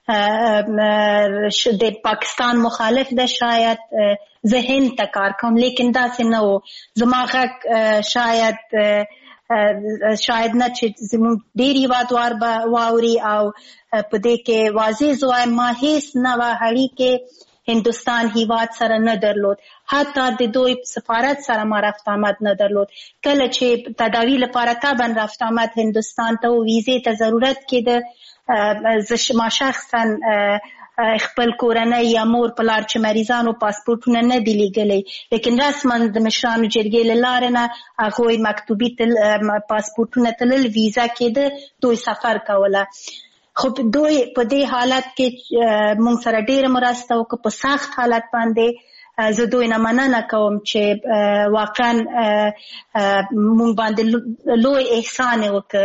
د پاکستان مخالف ده، شاید زه هند ته کار کوم، لیکن داسې نه و. زما غږ شاید شاید نه چې زموږ ډېر هیوادوال به واوري او په دې کې واضح زه وایم ما هیڅ نوه اړیکې هندوستان هیواد سره نه درلود، حتی د دوی سفارت سره ما رفت آمد نه درلود. کله چې تداوی لپاره طبعا رفت آمد هندوستان ته و ویزې ته ضرورت کېده، ما شخصا خپل کورنۍ یا مور پلار چې مریضانو پاسپورټونه نه دي لیږلي، لیکن رسما د مشرانو جرګې له لارې نه هغوی مکتوبي پاسپورټونه تلل، ویزا کېده، دوی سفر کوله. خو دوی په دې حالت کې مونږ سره ډېره مرسته وکړه، په سخت حالت باندې زه دوی نه مننه کوم چې واقعا مونږ باندې لوی احسان وکړ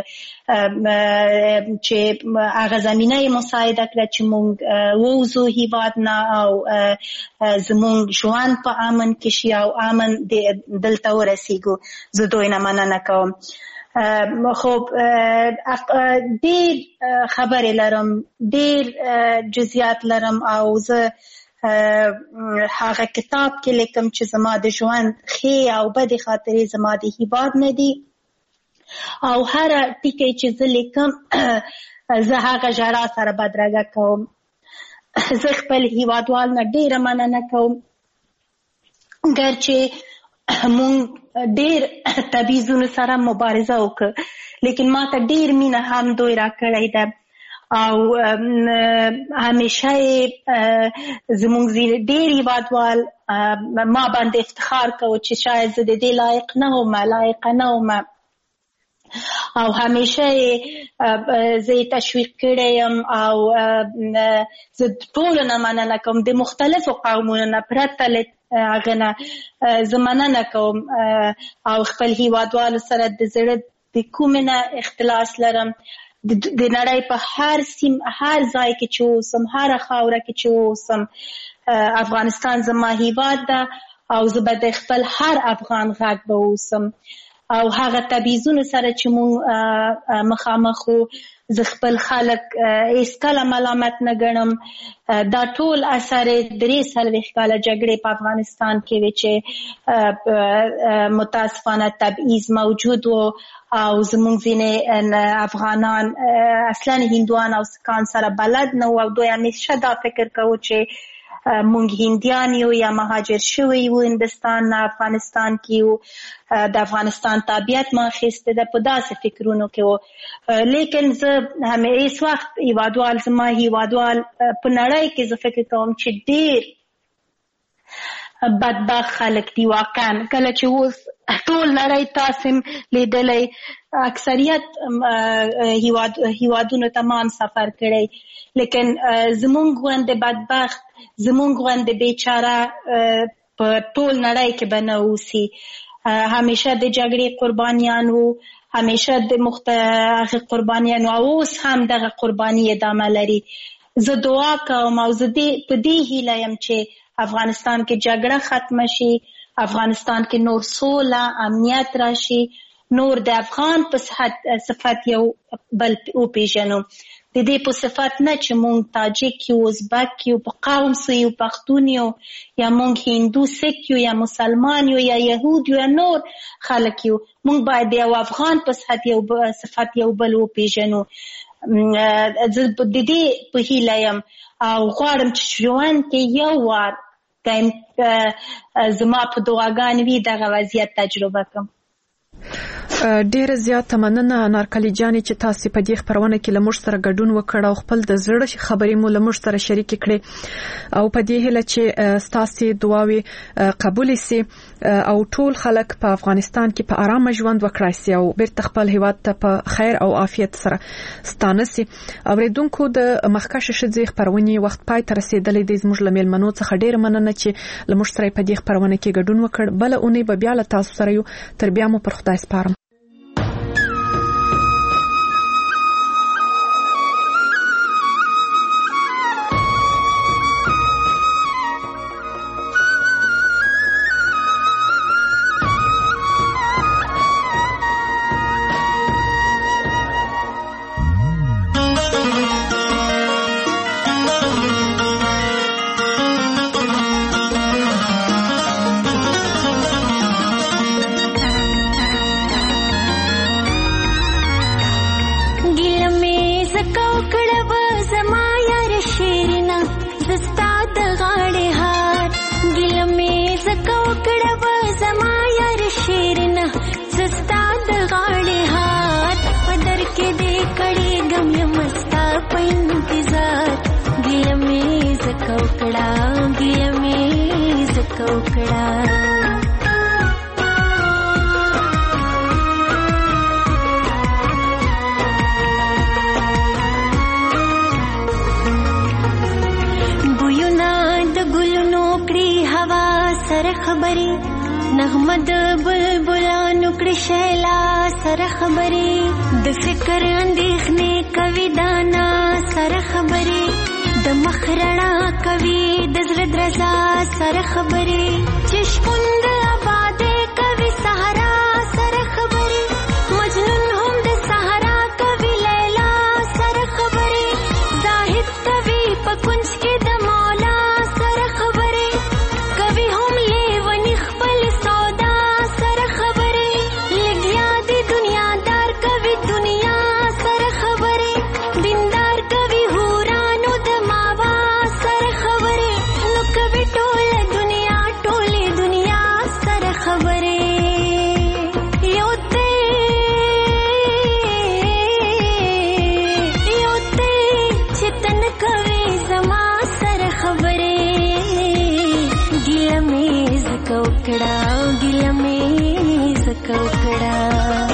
چې هغه زمینه یې مساعده کړه چې مونږ ووځو هیواد نه او زمونږ ژوند په امن کې شي او امن دلته ورسیږو. زه دوی نه مننه کوم. خب ډیر خبرې لرم، ډیر جزئیات لرم او زه هغه کتاب کې لیکم چې زما د ژوند ښې او بدې خاطرې زما د هیواد نه دي او هر ټکی چې زه لیکم زه هغه ژړا سره بدرګه کوم. زه خپل هیوادوال نه ډیره مننه کوم، ګرچې مونږ ډیر تبعیضونو سره مبارزه وکړه لیکن ما ته ډیر مینه هم دوی راکړی ده او همیشه زمونږ ډیر هیوادوال ما باندې افتخار کوي چې شاید زه د دې لایق نه وم، لایقه نه وم او همیشه زه تشویق کړی یم او زه ټولو نه مننه کوم، د مختلفو قومونو نه پرته له هغه نه زه مننه کوم او خپل هیوادوالو سره د زړه د کومې نه اختلاس لرم. د نړۍ په هر سیم هر ځای کې چې اوسم، هر خاوره کې چې اوسم، افغانستان زما هیواد ده او زه به د خپل هر افغان غږ به اوسم او هغه تبعیضونو سره چې مونږ مخامخ وو زه خپل خلک هیڅکله ملامت نه ګڼم. دا ټول اثر درې څلوېښت کاله جګړې په افغانستان کې وې چې متاسفانه تبعیض موجود و او زمونږ ځینې افغانان اصلا هندوان او سکان سره بلد نه و او دوی همیشه دا فکر کوو چې مونږ هندیان یو یا مهاجر شوي یو هندستان نه افغانستان کې یو، د افغانستان طبیعت ما اخیسته ده، په داسې فکرونو کې و. لیکن زه همې هیڅ وخت هیوادوال زما هیوادوال په نړۍ کې زه فکر کوم چې ډېر بدبخت خلک دي واقعا. کله چې اوس ټول نړۍ تاسې لیدلی اکثریت هیوادونو تمام سفر کړی لیکن زمونږ غوندې بدبخت، زمونږ غوندې بیچاره په ټول نړۍ کې به نه اوسي. همیشه د جګړې قربانیان وو، همیشه د مختلف قربانیان او اوس هم دغه قرباني ادامه لري. زه دعا کوم او زه په دې هیله یم چې افغانستان کې جګړه ختمه شي، افغانستان کې نور سوله امنیت راشي، نور د افغان په صفت یو بل وپیژنو، د دې په صفت نه چې مونږ تاجک یو، ازبک یو، په قوم سو یو، پښتون یو یا مونږ هندو سیک یو یا مسلمان یو یا یهود یو یا نور خلک یو، مونږ باید د یو افغان په صفت یو صفت یو بل وپیژنو. زه د دې په هیله یم او غواړم چې ژوند کې یو وار زما په دعاګانې وي دغه وضعیت تجربه کړم. ډیره زیاته مننه انارکلي جانې چې تاسو په دې خبرونه کې لمر سره ګډون وکړ او خپل د زړه خبرې مو لمر سره شریک کړې او په دې هله چې تاسو دعاوي قبول سي او ټول خلک په افغانستان کې په آرام ژوند وکړای سي او بیرته خپل هیواد ته په خیر او عافیت سره ستانه سي. اوریدونکو د مخکښ شذې خبرونه وخت پای تر رسیدلې د زموږ لمل منو څخه ډیره مننه چې لمر سره په دې خبرونه کې ګډون وکړ. بل اونې به بیا له تاسو سره یو، تر بیا مو پر خدای سپارم. بوینا د ګلونو کړي هوا سره خبرې نغمه د بلبلانو کړي شیلا سره خبرې د فکر اندېښنې کوي دانا سره خبرې د مخ رڼا کوي د زړه درزا سره خبرې چې شپون د آبادې کوي صحرا سره خبرې مجنون هم د صحرا کوي لیلا سره خبرې زاهد کوي په کنج کې د مولا سره خبرې کوي هم لیونی خپل سودا سره خبرې لګیا دی دنیادار کوي دنیا سره خبرې دیندار کوي هورانو د ماوا سره خبرې نو کوي ټول دنیا ټولې دنیا سره خبرې یو ته یو ته چې تن کوي زما سره خبرې ګیله مې زکه وکړه ګیله مې زکه وکړه